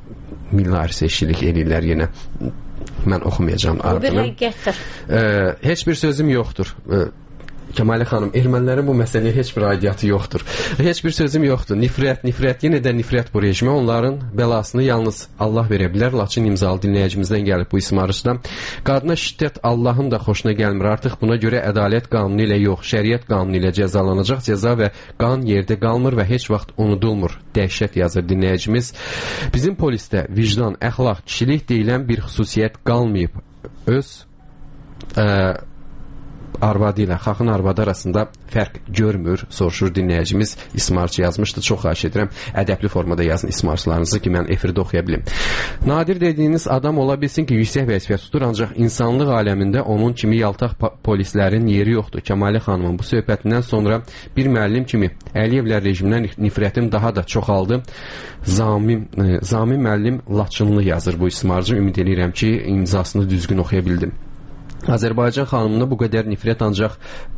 milli seçkilik edirlər yenə. Mən oxumayacağım ardını. Bu bir həqiqətdir. Ee, heç bir sözüm yoxdur. Ee, Kəmalə xanım, ermənilərin bu məsələyə heç bir aidiyyatı yoxdur. Heç bir sözüm yoxdur. Nifrət, nifrət, yenə də nifrət bu rejimə. Onların bəlasını yalnız Allah verə bilər. Laçın imzalı dinləyicimizdən gəlib bu ismarışda. Qadına şiddət Allahın da xoşuna gəlmir. Artıq buna görə ədalət qanunu ilə yox, şəriət qanunu ilə cəzalanacaq. Cəza və qan yerdə qalmır və heç vaxt unudulmur. Dəhşət yazır dinləyicimiz. Bizim polisdə vicdan, əxlaq, kişilik deyilən bir xüsusiyyət qalmayıb. Öz ə, arvadı ilə Xaxın arvadı arasında fərq görmür, soruşur dinləyicimiz. İsmarçı yazmışdı. Çox xahiş edirəm, ədəbli formada yazın ismarçılarınızı ki, mən efirdə oxuya bilim. Nadir dediyiniz adam ola bilsin ki, yüksək vəzifə tutur, ancaq insanlıq aləmində onun kimi yaltaq polislərin yeri yoxdur. Kəmalə xanımın bu söhbətindən sonra bir müəllim kimi Əliyevlər rejimindən nifrətim daha da çoxaldı. Zamim, e, Zamim müəllim Laçınlı yazır bu ismarcı. Ümid edirəm ki, imzasını düzgün oxuya bildim. Azərbaycan xanımına bu qədər nifrət ancaq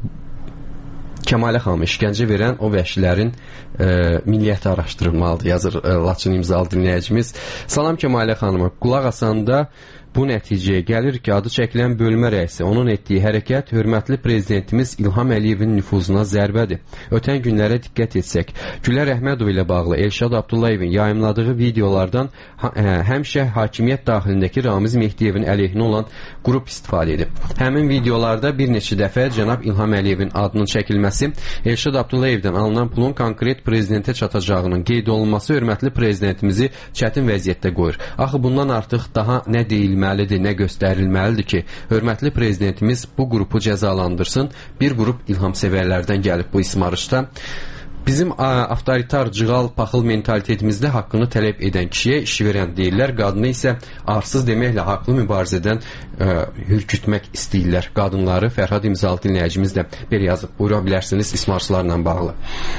Kəmalə xanımı işgəncə verən o vəhşilərin e, milliyyəti araşdırılmalıdır, yazır e, Laçın imzalı dinləyicimiz. Salam Kəmalə xanıma, qulaq asanda bu nəticəyə gəlir ki, adı çəkilən bölmə rəisi, onun etdiyi hərəkət hörmətli prezidentimiz İlham Əliyevin nüfuzuna zərbədir. Ötən günlərə diqqət etsək, Gülər Əhmədov ilə bağlı Elşad Abdullayevin yayımladığı videolardan ha, ə, həmişə hakimiyyət daxilindəki Ramiz Mehdiyevin əleyhinə olan qrup istifadə edib. Həmin videolarda bir neçə dəfə cənab İlham Əliyevin adının çəkilməsi, Elşad Abdullayevdən alınan pulun konkret prezidentə çatacağının qeyd olunması hörmətli prezidentimizi çətin vəziyyətdə qoyur. Axı bundan artıq daha nə deyilməlidir, nə göstərilməlidir ki, hörmətli prezidentimiz bu qrupu cəzalandırsın. Bir qrup ilhamsevərlərdən gəlib bu ismarışda. Bizim avtoritar, cığal, paxıl mentalitetimizdə haqqını tələb edən kişiyə iş verən deyirlər, qadını isə arsız deməklə haqlı mübarizədən ə, hürkütmək istəyirlər. Qadınları Fərhad imzalı dinləyicimiz də belə yazıb. Buyura bilərsiniz ismarçılarla bağlı.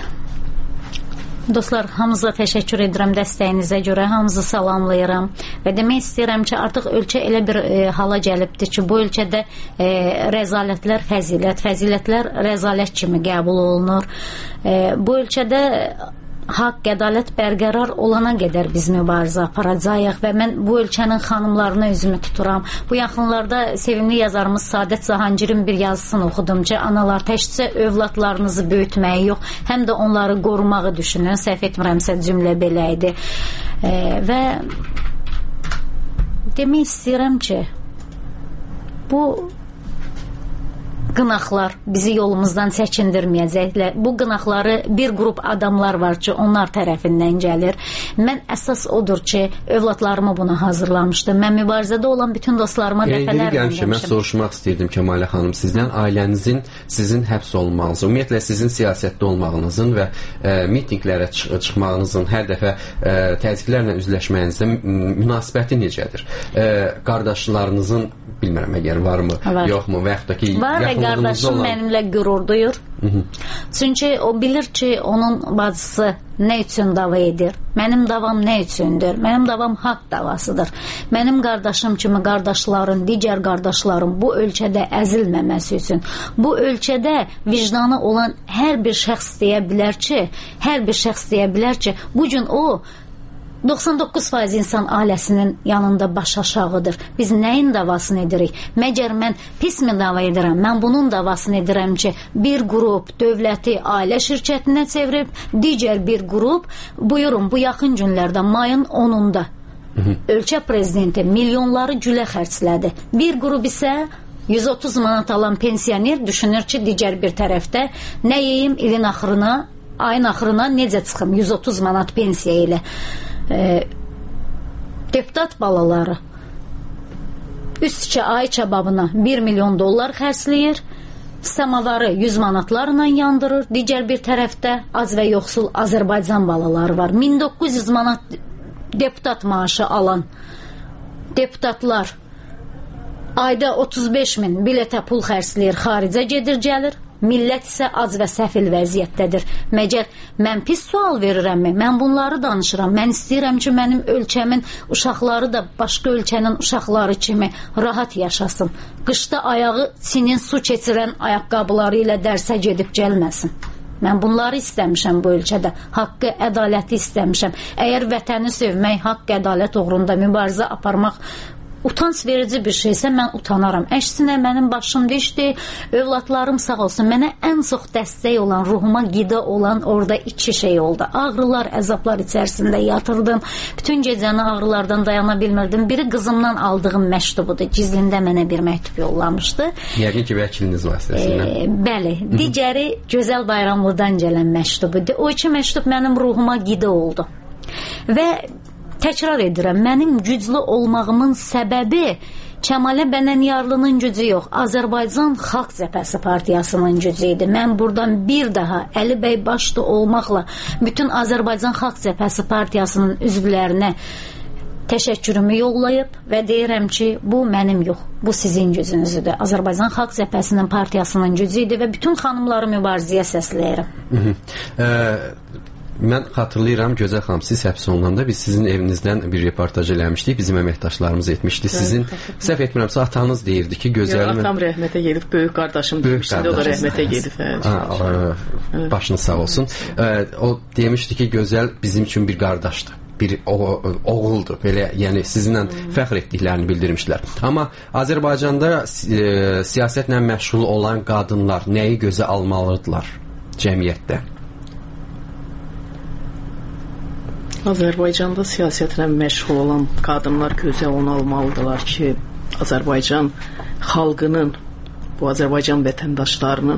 Dostlar, hamınıza təşəkkür edirəm dəstəyinizə görə, hamınızı salamlayıram və demək istəyirəm ki, artıq ölkə elə bir e, hala gəlibdir ki, bu ölkədə e, rəzalətlər fəzilət, fəzilətlər rəzalət kimi qəbul olunur. E, bu ölkədə haqq, ədalət bərqərar olana qədər biz mübarizə aparacağıq və mən bu ölkənin xanımlarına üzümü tuturam. Bu yaxınlarda sevimli yazarımız Sadət Zahancirin bir yazısını oxudum ki, analar təkcə övladlarınızı böyütməyi yox, həm də onları qorumağı düşünün. Səhv etmirəmsə cümlə belə idi. E, və demək istəyirəm ki, bu qınaqlar bizi yolumuzdan çəkindirməyəcəklər. Bu qınaqları bir qrup adamlar var ki, onlar tərəfindən gəlir. Mən əsas odur ki, övladlarımı buna hazırlamışdım. Mən mübarizədə olan bütün dostlarıma dəfələrlə demişəm. Mən soruşmaq istəyirdim Kəmalə xanım sizdən, ailənizin sizin həbs olmağınızın, ümumiyyətlə sizin siyasətdə olmağınızın və e, mitinqlərə çıx çıxmağınızın, hər dəfə e, təzyiqlərlə üzləşməyinizin münasibəti necədir? E, qardaşlarınızın, bilmirəm əgər varmı, var. Yoxmu, və yaxud da ki, var və qardaşım olan... mənimlə qürur duyur. Hı -hı. Çünki o bilir ki, onun bacısı nə üçün dava edir? Mənim davam nə üçündür? Mənim davam haqq davasıdır. Mənim qardaşım kimi qardaşların, digər qardaşların bu ölkədə əzilməməsi üçün, bu ölkədə vicdanı olan hər bir şəxs deyə bilər ki, hər bir şəxs deyə bilər ki, bu gün o doxsan doqquz faiz insan ailəsinin yanında baş aşağıdır. Biz nəyin davasını edirik? Məgər mən pis mi dava edirəm? Mən bunun davasını edirəm ki, bir qrup dövləti ailə şirkətinə çevirib, digər bir qrup, buyurun, bu yaxın günlərdə mayın onunda ölkə prezidenti milyonları gülə xərclədi. Bir qrup isə yüz otuz manat alan pensioner düşünür ki, digər bir tərəfdə nə yeyim ilin axırına, ayın axırına necə çıxım yüz otuz manat pensiya ilə. E, deputat balaları üst iki ay çababına bir milyon dollar xərcləyir, samavarı yüz manatlarla yandırır, digər bir tərəfdə az və yoxsul Azərbaycan balaları var. min doqquz yüz manat deputat maaşı alan deputatlar ayda otuz beş min biletə pul xərcləyir, xaricə gedir gəlir. Millət isə ac və səfil vəziyyətdədir. Məgər mən pis sual verirəmmi? Mən bunları danışıram. Mən istəyirəm ki, mənim ölkəmin uşaqları da başqa ölkənin uşaqları kimi rahat yaşasın. Qışda ayağı Çinin su keçirən ayaqqabıları ilə dərsə gedib gəlməsin. Mən bunları istəmişəm bu ölkədə. Haqqı, ədaləti istəmişəm. Əgər vətəni sevmək, haqq, ədalət uğrunda mübarizə aparmaq utanç verici bir şeysə mən utanaram. Əksinə mənim başım dişdir, övladlarım sağ olsun. Mənə ən çox dəstək olan, ruhuma qida olan orada iki şey oldu. Ağrılar, əzablar içərisində yatırdım. Bütün gecəni ağrılardan dayana bilmirdim. Biri qızımdan aldığım məktubudur. Gizlində mənə bir məktub yollamışdı. Yəqin ki, vəkiliniz vasitəsilə. E, bəli. Digəri Gözəl Bayramlıdan gələn məktubudur. O iki məktub mənim ruhuma qida oldu. Və təkrar edirəm, mənim güclü olmağımın səbəbi Kəmalə Bənəniyarlının gücü yox, Azərbaycan Xalq Cəbhəsi partiyasının gücü idi. Mən buradan bir daha Əli bəy başda olmaqla bütün Azərbaycan Xalq Cəbhəsi partiyasının üzvlərinə təşəkkürümü yollayıb və deyirəm ki, bu mənim yox, bu sizin gücünüzdür. Azərbaycan Xalq Cəbhəsinin partiyasının gücü idi və bütün xanımları mübarizəyə səsləyirəm. Mən xatırlayıram, Gözəl xanım, siz həbs olunanda biz sizin evinizdən bir reportaj eləmişdik, bizim əməkdaşlarımız etmişdi. Sizin, səhv etmirəmsə, atanız deyirdi ki, Gözəl... Atam rəhmətə gedib, böyük qardaşım demişdi, o da rəhmətə gedib. Başınız sağ olsun. O demişdi ki, Gözəl bizim üçün bir qardaşdır, bir oğuldur, belə, yəni sizinlə fəxr etdiklərini bildirmişlər. Amma Azərbaycanda siyasətlə məşğul olan qadınlar nəyi gözə almalıdırlar cəmiyyətdə? Azərbaycanda siyasətlə məşğul olan qadınlar gözə onu almalıdırlar ki, Azərbaycan xalqının, bu Azərbaycan vətəndaşlarının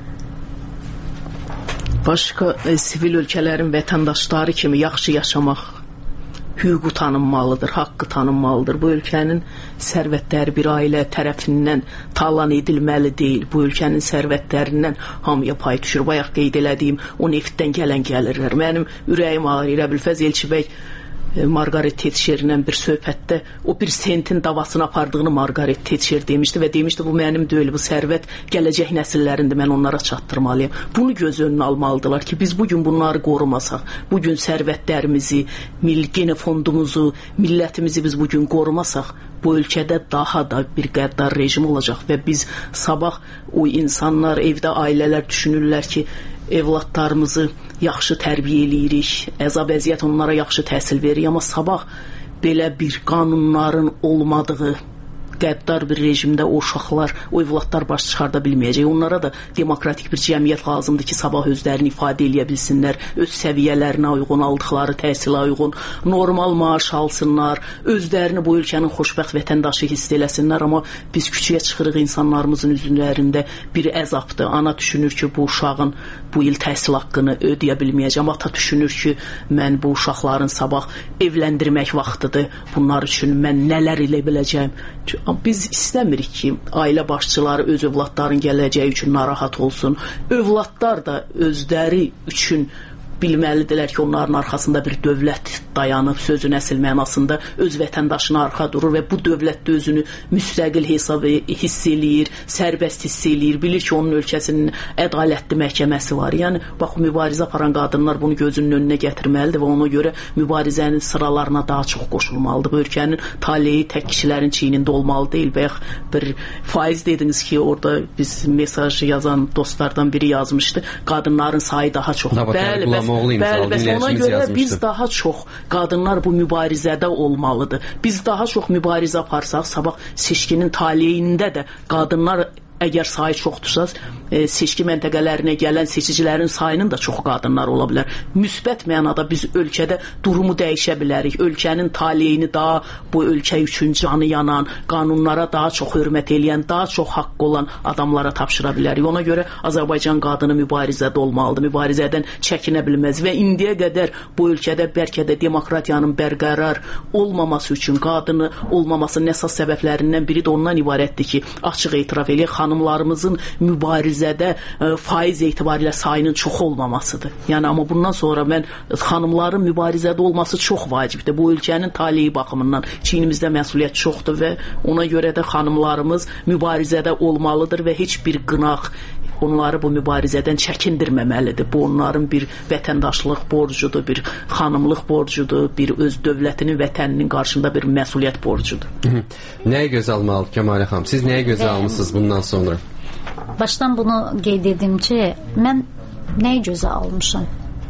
başqa e, sivil ölkələrin vətəndaşları kimi yaxşı yaşamaq hüququ tanınmalıdır, haqqı tanınmalıdır. Bu ölkənin sərvətləri bir ailə tərəfindən talan edilməli deyil. Bu ölkənin sərvətlərindən hamıya pay düşür. Bayaq qeyd elədiyim o neftdən gələn gəlirlər. Mənim ürəyim ağrıyır. Əbülfəz Elçibəy Margaret Thatcher'lə bir söhbətdə o bir sentin davasını apardığını Margaret Thatcher demişdi və demişdi bu mənim deyil, bu sərvət gələcək nəsillərindir, mən onlara çatdırmalıyım. Bunu göz önünə almalıdırlar ki, biz bugün bunları qorumasaq, bugün sərvətlərimizi, milli fondumuzu, millətimizi biz bugün qorumasaq, bu ölkədə daha da bir qəddar rejim olacaq və biz sabah o insanlar, evdə ailələr düşünürlər ki, evlatlarımızı yaxşı tərbiyə eləyirik, əzab əziyyət onlara yaxşı təhsil veririk, amma sabah belə bir qanunların olmadığı qəddar bir rejimdə o uşaqlar, o evlatlar baş çıxarda bilməyəcək. Onlara da demokratik bir cəmiyyət lazımdır ki, sabah özlərini ifadə eləyə bilsinlər, öz səviyyələrinə uyğun, aldıqları təhsilə uyğun, normal maaş alsınlar, özlərini bu ölkənin xoşbəxt vətəndaşı hiss eləsinlər, amma biz küçəyə çıxırıq, insanlarımızın üzərində bir əzabdır. Ana düşünür ki, bu uşağın bu il təhsil haqqını ödəyə bilməyəcəm. Ata düşünür ki, mən bu uşaqların sabah evləndirmək vaxtıdır, bunlar üçün mən nələr elə biləcəm. Biz istəmirik ki, ailə başçıları öz övladların gələcəyi üçün narahat olsun. Övladlar da özləri üçün bilməlidirlər ki, onların arxasında bir dövlət dayanıb, sözün əsl mənasında öz vətəndaşına arxa durur və bu dövlət də özünü müstəqil hesab hiss eləyir, sərbəst hiss eləyir, bilir ki, onun ölkəsinin ədalətli məhkəməsi var. Yəni, bax, mübarizə aparan qadınlar bunu gözünün önünə gətirməlidir və ona görə mübarizənin sıralarına daha çox qoşulmalıdır. Bu ölkənin taleyi tək kişilərin çiynində olmalı deyil. Bayaq bir faiz dediniz ki, orada biz mesaj yazan dostlardan biri yazmışdı, qadınların sayı daha çox. Bəli, bəs Bəli, bəs ona görə yazmışdı. Biz daha çox qadınlar bu mübarizədə olmalıdır. Biz daha çox mübarizə aparsaq, sabah seçkinin taleyində də qadınlar əgər sayı çoxdursa, e, seçki məntəqələrinə gələn seçicilərin sayının da çox qadınlar ola bilər. Müsbət mənada biz ölkədə durumu dəyişə bilərik. Ölkənin taleyini daha bu ölkə üçün canı yanan, qanunlara daha çox hörmət eləyən, daha çox haqqı olan adamlara tapşıra bilərik. Ona görə Azərbaycan qadını mübarizədə olmalıdır. Mübarizədən çəkinə bilməz və indiyə qədər bu ölkədə bəlkə də demokratiyanın bərqərar olmaması üçün qadını olmamasının əsas səbəblərindən biri də ondan ibarətdir ki, açıq etiraf eləyək, xanımlarımızın mübarizədə e, faiz etibarilə sayının çox olmamasıdır. Yəni, amma bundan sonra mən xanımların mübarizədə olması çox vacibdir. Bu ölkənin taleyi baxımından çiynimizdə məsuliyyət çoxdur və ona görə də xanımlarımız mübarizədə olmalıdır və heç bir qınaq onları bu mübarizədən çəkindirməməlidir. Bu onların bir vətəndaşlıq borcudur, bir xanımlıq borcudur, bir öz dövlətinin, vətəninin qarşında bir məsuliyyət borcudur. Nəyə göz almalı Kəmalə xanım? Siz nəyə göz almışsınız bundan sonra? Başdan bunu qeyd edim ki, mən nəyə gözə almışam?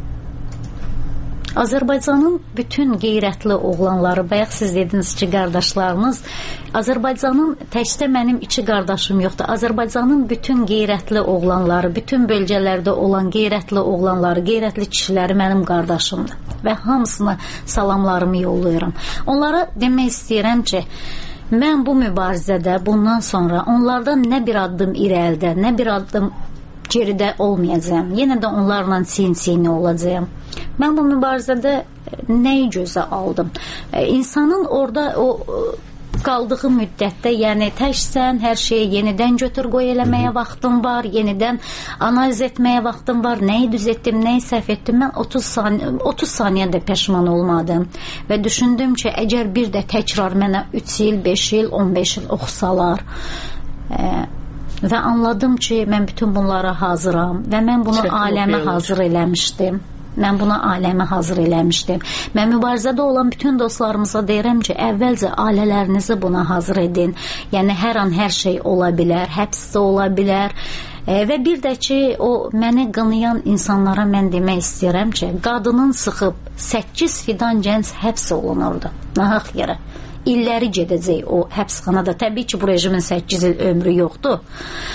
Azərbaycanın bütün qeyrətli oğlanları, bayaq siz dediniz ki, qardaşlarımız, Azərbaycanın təkcə mənim iki qardaşım yoxdur. Azərbaycanın bütün qeyrətli oğlanları, bütün bölgələrdə olan qeyrətli oğlanları, qeyrətli kişiləri mənim qardaşımdır və hamısına salamlarımı yollayıram. Onlara demək istəyirəm ki, mən bu mübarizədə bundan sonra onlardan nə bir addım irəlidə, nə bir addım geridə olmayacağım. Yenə də onlarla sin-sini olacağım. Mən bu mübarizədə nəyi gözə aldım? İnsanın orada o qaldığı müddətdə, yəni təksən, hər şeyi yenidən götür qoy eləməyə vaxtım var, yenidən analiz etməyə vaxtım var, nəyi düz etdim, nəyi səhv etdim. Mən otuz saniyə, otuz saniyədə peşman olmadım və düşündüm ki, əgər bir də təkrar mənə üç il, beş il, on beş il oxusalar e, və anladım ki, mən bütün bunlara hazıram və mən bunu Çətin aləmə oxuyalım. hazır eləmişdim. Mən buna aləmə hazır eləmişdim. Mən mübarizədə olan bütün dostlarımıza deyirəm ki, əvvəlcə ailələrinizi buna hazır edin. Yəni, hər an hər şey ola bilər, həbsdə ola bilər. E, və bir də ki, o məni qınayan insanlara mən demək istəyirəm ki, qadının sıxıb səkkiz fidan gənc həbs olunurdu. Nahaq yerə. İlləri gedəcək o həbsxanada. Təbii ki, bu rejimin səkkiz il ömrü yoxdur.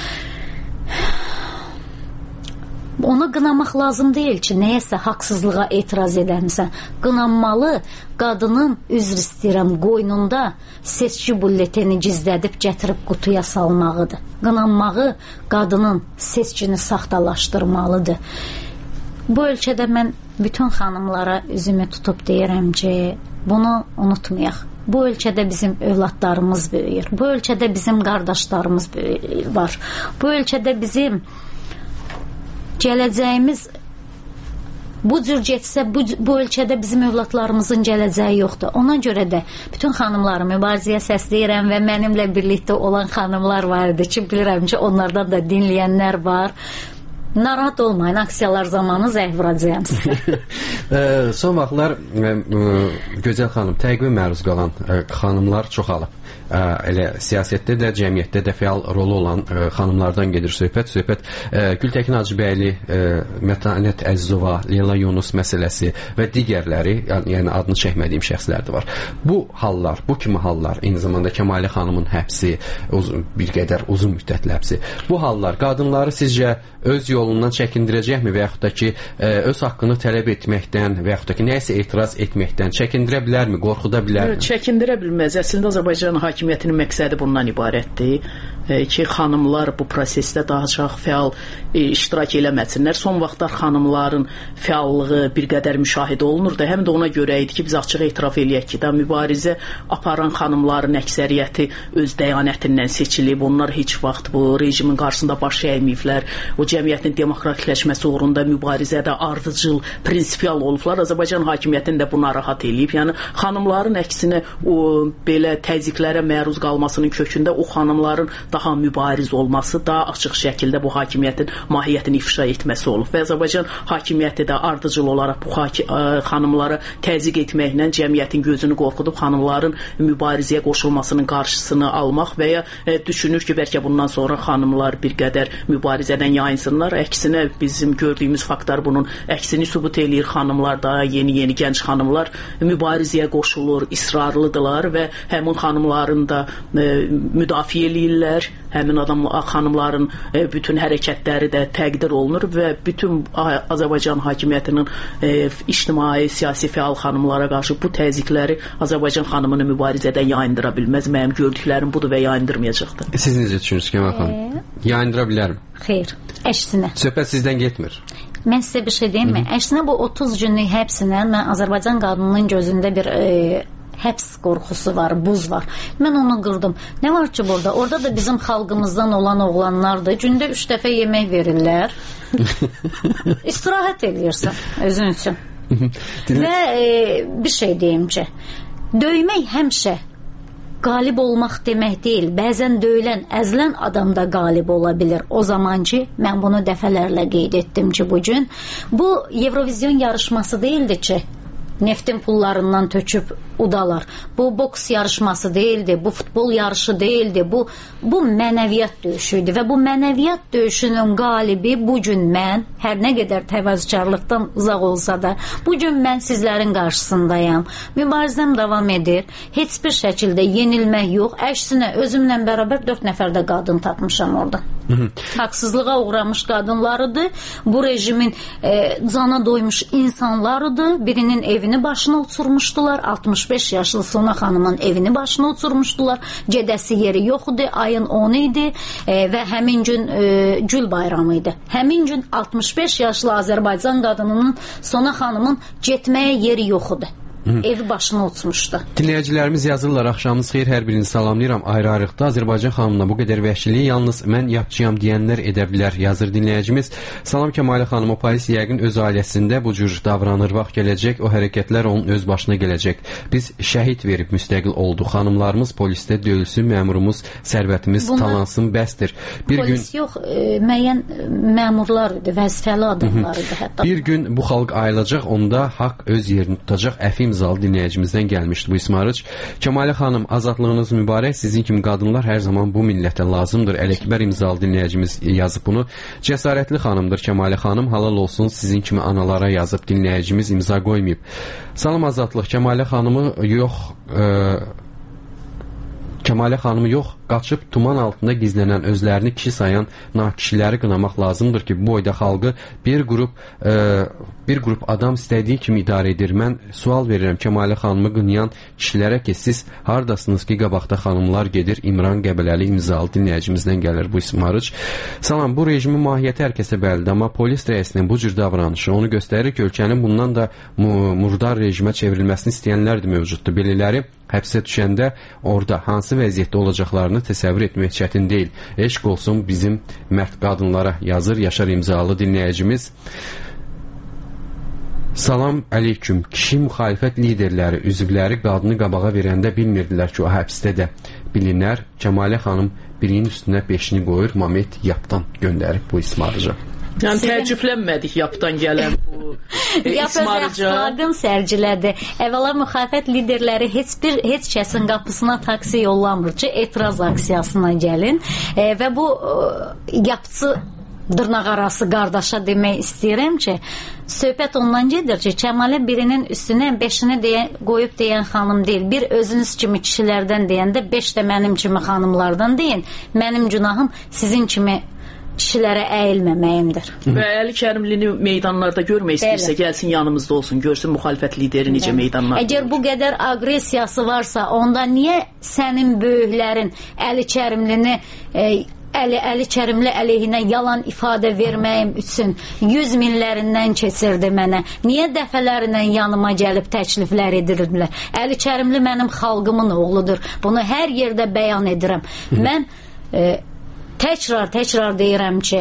Onu qınamaq lazım deyil ki, nəyəsə haqsızlığa etiraz edəmsən. Qınanmalı qadının, üzr istəyirəm, qoynunda seçki bulleteni gizlədib gətirib qutuya salmağıdır. Qınanmağı qadının seçkini saxtalaşdırmalıdır. Bu ölkədə mən bütün xanımlara üzümü tutub deyirəm ki, bunu unutmayaq. Bu ölkədə bizim övladlarımız böyüyür. Bu ölkədə bizim qardaşlarımız var. Bu ölkədə bizim gələcəyimiz bu cür getsə, bu, bu ölkədə bizim övladlarımızın gələcəyi yoxdur. Ona görə də bütün xanımları mübarizəyə səsləyirəm və mənimlə birlikdə olan xanımlar var idi ki, bilirəm ki, onlardan da dinləyənlər var. Narahat olmayın, aksiyalar zamanı zəng vuracağım sizə. Son vaxtlar Gözəl xanım, təqibə məruz qalan xanımlar çoxalıb. Elə siyasətdə də, cəmiyyətdə də fəal rolu olan xanımlardan gedir söhbət. Söhbət Gültəkin Hacıbəyli, Mətanət Əzizova, Leyla Yunus məsələsi və digərləri, yəni adını çəkmədiyim şəxslər də var. Bu hallar, bu kimi hallar, eyni zamanda Kəmalə xanımın həbsi, bir qədər uzun müddətli həbsi. Bu hallar qadınları sizcə öz yolundan çəkindirəcəkmi və yaxud da ki, öz haqqını tələb etməkdən və yaxud da ki, nəyəsə etiraz etməkdən çəkindirə bilərmi, qorxuda bilərmi? Çəkindirə bilməz. Əslində Azərbaycan hakimiyyətinin məqsədi bundan ibarətdir ki, xanımlar bu prosesdə daha çox fəal iştirak eləməsinlər. Son vaxtlar xanımların fəallığı bir qədər müşahidə olunurdu. Həm də ona görə idi ki, biz açıq etiraf eləyək ki, da mübarizə aparan xanımların əksəriyyəti öz dəyanətindən seçilib. Onlar heç vaxt bu rejimin qarşısında baş əyməyiblər. O cəmiyyətin demokratikləşməsi uğrunda mübarizədə ardıcıl, prinsipial olublar. Azərbaycan hakimiyyətini də buna rahat eləyib. Yəni xanımların əksinə o belə təzyiqlərə məruz qalmasının kökündə o xanımların daha mübariz olması, daha açıq şəkildə bu hakimiyyətin mahiyyətini ifşa etməsi olub. Və Azərbaycan hakimiyyəti də ardıcıl olaraq bu xanımlara təzyiq etməklə cəmiyyətin gözünü qorxudub xanımların mübarizəyə qoşulmasının qarşısını almaq və ya düşünür ki, bəlkə bundan sonra xanımlar bir qədər mübarizədən yayınsınlar. Əksinə bizim gördüyümüz faktlar bunun əksini sübut eləyir. Xanımlar da, yeni-yeni gənc xanımlar mübarizəyə qoşulur, israrlıdırlar və həmin xanımların da e, müdafiə eləyirlər. Həmin adam xanımların e, bütün hərəkətləri də təqdir olunur və bütün Azərbaycan hakimiyyətinin e, ictimai, siyasi fəal xanımlara qarşı bu təzyiqləri Azərbaycan xanımını mübarizədən yayındıra bilməz. Mənim gördüklərim budur və yayındırmayacaqdır. Siz necə düşünürsünüz Kəmal xanım? Yayındıra bilərmi? Xeyr, əksinə. Söhbət sizdən getmir. Mən sizə bir şey deyim mi? Əksinə bu otuz günlük həbsinə mən Azərbaycan qadınının gözündə bir e, həbs qorxusu var, buz var. Mən onu qırdım. Nə var ki burada? Orada da bizim xalqımızdan olan oğlanlardır. Gündə üç dəfə yemək verirlər. İstirahət edirsən özün üçün. Və e, bir şey deyim ki, döymək həmişə qalib olmaq demək deyil. Bəzən döyülən, əzilən adam da qalib ola bilir. O zaman ki, mən bunu dəfələrlə qeyd etdim ki, bugün bu Eurovizyon yarışması değildi ki, neftin pullarından töküb udalar. Bu boks yarışması değildi, bu futbol yarışı değildi, bu bu mənəviyyat döyüşüydü və bu mənəviyyat döyüşünün qalibi bugün mən, hər nə qədər təvazökarlıqdan uzaq olsa da, bugün mən sizlərin qarşısındayam. Mübarizəm davam edir. Heç bir şəkildə yenilmək yox. Əksinə özümlə bərabər dörd nəfər də qadın tapmışam orada. Haqsızlığa uğramış qadınlarıdır. Bu rejimin e, cana doymuş insanlarıdır. Birinin evini başına uçurmuşdular. altmış beş yaşlı Sona xanımın evini başına uçurmuşdular. Gedəsi yeri yox idi. Ayın onu idi e, və həmin gün e, Gül bayramı idi. Həmin gün altmış beş yaşlı Azərbaycan qadınının Sona xanımın getməyə yeri yox idi. evi başına uçmuşdu. Dinləyicilərimiz yazırlar, axşamınız xeyir, hər birini salamlayıram ayrı-ayrıqda. Azərbaycan xanımına bu qədər vəhşiliyi yalnız mən yapçıyam deyənlər edə bilər, yazır dinləyicimiz. Salam Kəmalə xanım, o polis yəqin öz ailəsində bu cür davranır, vaxt gələcək, o hərəkətlər onun öz başına gələcək. Biz şəhid verib müstəqil olduq, xanımlarımız polisdə döyülsün, məmurumuz, sərvətimiz Bunlar talansın, bəsdir. Bir polis gün... yox, e, müəyyən məmurlar idi, vəzifəli adamlar idi hətta. Bir gün bu xalq ayılacaq, onda haqq öz yerini tutacaq. Əfi imzalı dinləyicimizdən gəlmişdi bu ismarıc. Kəmalə xanım, azadlığınız mübarək, sizin kimi qadınlar hər zaman bu millətə lazımdır. Ələkbər imzalı dinləyicimiz yazıb bunu. Cəsarətli xanımdır Kəmalə xanım, halal olsun, sizin kimi analara yazıb dinləyicimiz imza qoymayıb. Salam azadlıq, Kəmalə xanımı yox... E Kəmalə xanımı yox, qaçıb tuman altında gizlənən, özlərini kişi sayan nakişiləri qınamaq lazımdır ki, bu boyda xalqı bir qrup e, bir qrup adam istədiyi kimi idarə edir. Mən sual verirəm Kəmalə xanımı qınayan kişilərə ki, siz hardasınız ki, qabaqda xanımlar gedir. İmran Qəbələli imzalı dinləyicimizdən gəlir bu ismarıc. Salam, bu rejimin mahiyyəti hər kəsə bəllidir, amma polis rəisinin bu cür davranışı onu göstərir ki, ölkənin bundan da murdar rejimə çevrilməsini istəyənlər də mövcuddur. Belələri həbsə düşəndə orada hansı vəziyyətdə olacaqlarını təsəvvür etmək çətin deyil. Eşq olsun bizim mərd qadınlara, yazır Yaşar imzalı dinləyicimiz. Salam əleyküm. Kişi müxalifət liderləri, üzvləri qadını qabağa verəndə bilmirdilər ki, o həbsdə də bilinər. Kəmalə xanım birinin üstünə beşini qoyur, Mamet yapdan göndərib bu ismarıca. Yəni təəccüblənmədik yapdan gələn bu ismarıca. Yapın sərcilədi. Əvvəla müxalifət liderləri heç bir heç kəsin qapısına taksi yollamır ki, etiraz aksiyasına gəlin. E, və bu e, yapçı dırnaqarası qardaşa demək istəyirəm ki, söhbət ondan gedir ki, Kəmalə birinin üstünə beşini deyən, qoyub deyən xanım deyil. Bir özünüz kimi kişilərdən deyəndə beş də mənim kimi xanımlardan deyin. Mənim günahım sizin kimi kişilərə əyilməməyimdir. Və Əli Kərimlini meydanlarda görmək istəyirsə, gəlsin yanımızda olsun, görsün müxalifət lideri necə meydanlarda. Əgər bu qədər aqressiyası varsa, onda niyə sənin böyüklərin Əli Kərimlini e, Əli, Əli Kərimli əleyhinə yalan ifadə verməyim üçün yüz minlərindən keçirdi mənə? Niyə dəfələrlə yanıma gəlib təkliflər edirdilər? Əli Kərimli mənim xalqımın oğludur. Bunu hər yerdə bəyan edirəm. Mən e, Təkrar, təkrar deyirəm ki,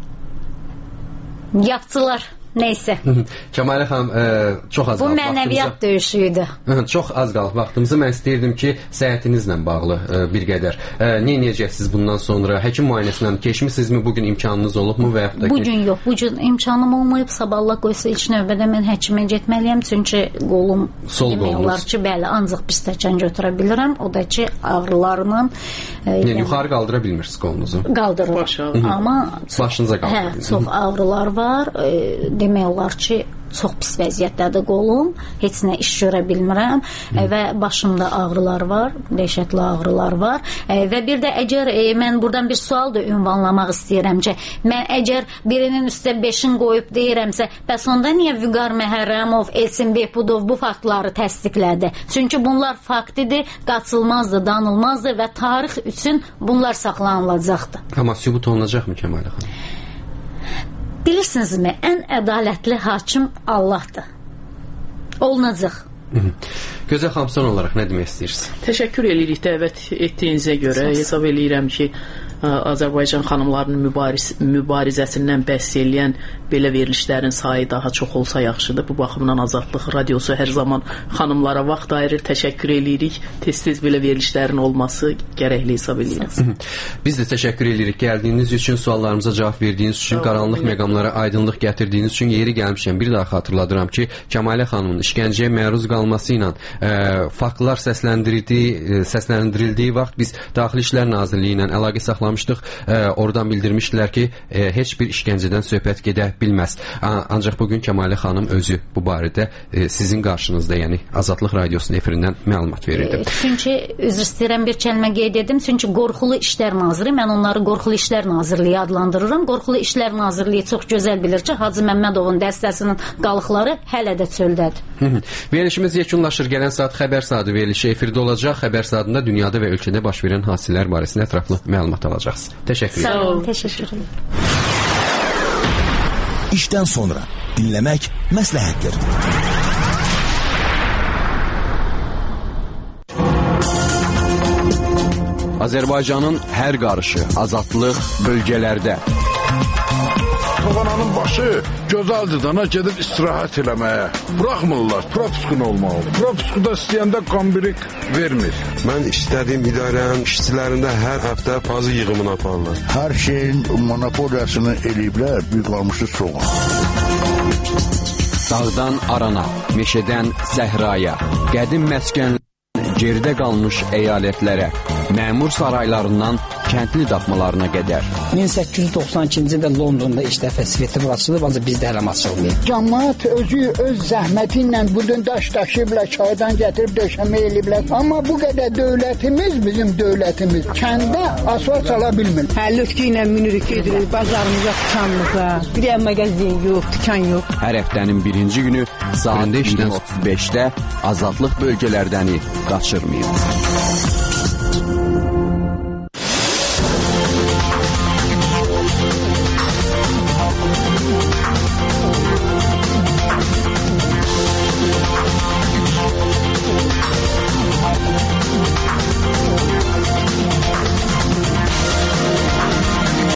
yapçılar, neysə. Kəmalə xanım, e, çox az bu qalıb. Bu mənəviyyat döyüşü idi. Çox az qalıb vaxtımızı. Mən istəyirdim ki, səhhətinizlə bağlı e, bir qədər. E, nə edəcəksiniz bundan sonra? Həkim müayinəsindən keçmisinizmi? Bugün imkanınız olubmu və yaxud da ki... Bugün yox. Bugün imkanım olmayıb. Sabahla qoysa ilk növbədə mən həkimə getməliyəm. Çünki qolum demək olar ki, bəli, ancaq bir stəkan götürə bilirəm. O da ki, ağrılarla... E, yəni, yuxarı qaldıra bilmirsiniz qolunuzu? Qaldırır. Amma... Başınıza qaldırır. Hə, çox ağrılar var. E, demək olar ki, çox pis vəziyyətdədir qolum, heç nə iş görə bilmirəm e, və başımda ağrılar var, dəhşətli ağrılar var e, və bir də əgər e, mən buradan bir sual da ünvanlamaq istəyirəm ki, mən əgər birinin üstə beşin qoyub deyirəmsə, bəs onda niyə Vüqar Məhərrəmov, Elçin Behbudov bu faktları təsdiqlədi? Çünki bunlar faktidir, qaçılmazdır, danılmazdır və tarix üçün bunlar saxlanılacaqdır. Amma sübut olunacaqmı Kəmalə xanım? Bilirsinizmi, ən ədalətli hakim Allahdır. Olunacaq. Gözəl xanım, son olaraq nə demək istəyirsiniz? Təşəkkür edirik dəvət etdiyinizə görə. Hesab eləyirəm ki, Azərbaycan xanımlarının mübariz, mübarizəsindən bəhs eləyən belə verilişlərin sayı daha çox olsa yaxşıdır. Bu baxımdan Azadlıq Radiosu hər zaman xanımlara vaxt ayırır. Təşəkkür edirik. Tez-tez belə verilişlərin olması gərəkli hesab eləyirəm. Biz də təşəkkür edirik gəldiyiniz üçün, suallarımıza cavab verdiyiniz üçün, qaranlıq məqamlara aydınlıq gətirdiyiniz üçün. Yeri gəlmişəm, bir daha xatırladıram ki, Kəmalə xanımın işgəncəyə məruz qalması ilə e, faktlar səsləndirildiyi, səsləndirildiyi vaxt biz Daxili İşlər Nazirliyi ilə əlaqə saxlamışdıq. E, oradan bildirmişdilər ki, e, heç bir işgəncədən söhbət gedə bilməz. Ancaq bugün Kəmalə xanım özü bu barədə e, sizin qarşınızda, yəni Azadlıq Radiosunun efirindən məlumat verirdi. E, çünki üzr istəyirəm, bir kəlmə qeyd edim. Çünki Qorxulu İşlər Naziri, mən onları Qorxulu İşlər Nazirliyi adlandırıram. Qorxulu İşlər Nazirliyi çox gözəl bilir ki, Hacı Məmmədovun dəstəsinin qalıqları hələ də çöldədir. Verilişimiz yekunlaşır. Gələn saat xəbər saatı verilişi efirdə olacaq. Xəbər saatında dünyada və ölkədə baş verən hadisələr barəsində ətraflı məlumat alacaqsınız. Təşəkkür edirəm. Sağ olun, təşəkkür edirəm. İşdən sonra dinləmək məsləhətdir. Azərbaycanın hər qarışı azadlıq bölgələrdə. Toğananın başı gözəldirdən gedib istirahət eləməyə. Buraxmırlar, propiskun olmalı. Propiskuda istəyəndə qambirik vermir. Mən istədiyim idarənin işçilərində hər həftə fazla yığımını aparırlar. Hər şeyin monopoliyasını eləyiblər, bir qalmışı soğan. Dağdan arana, meşədən səhraya, qədim məskən geridə qalmış əyalətlərə, məmur saraylarından kəndli daxmalarına qədər. min səkkiz yüz doxsan ikinci ildə Londonda ilk dəfə festival açılıb, ancaq bizdə hələ açılmayıb. Cəmaət özü öz zəhməti ilə budun daş daşıyıblar, çaydan gətirib döşəmə eləyiblər. Amma bu qədər dövlətimiz, bizim dövlətimiz kəndə asfalt sala bilmir. Həllütkü ilə minirik edirik, bazarımıza, dükanımıza. Bir yer mağazin yox, dükan yox. Hər həftənin birinci günü saat iyirmi otuz beşdə azadlıq bölgələrdəni qaçırmayın.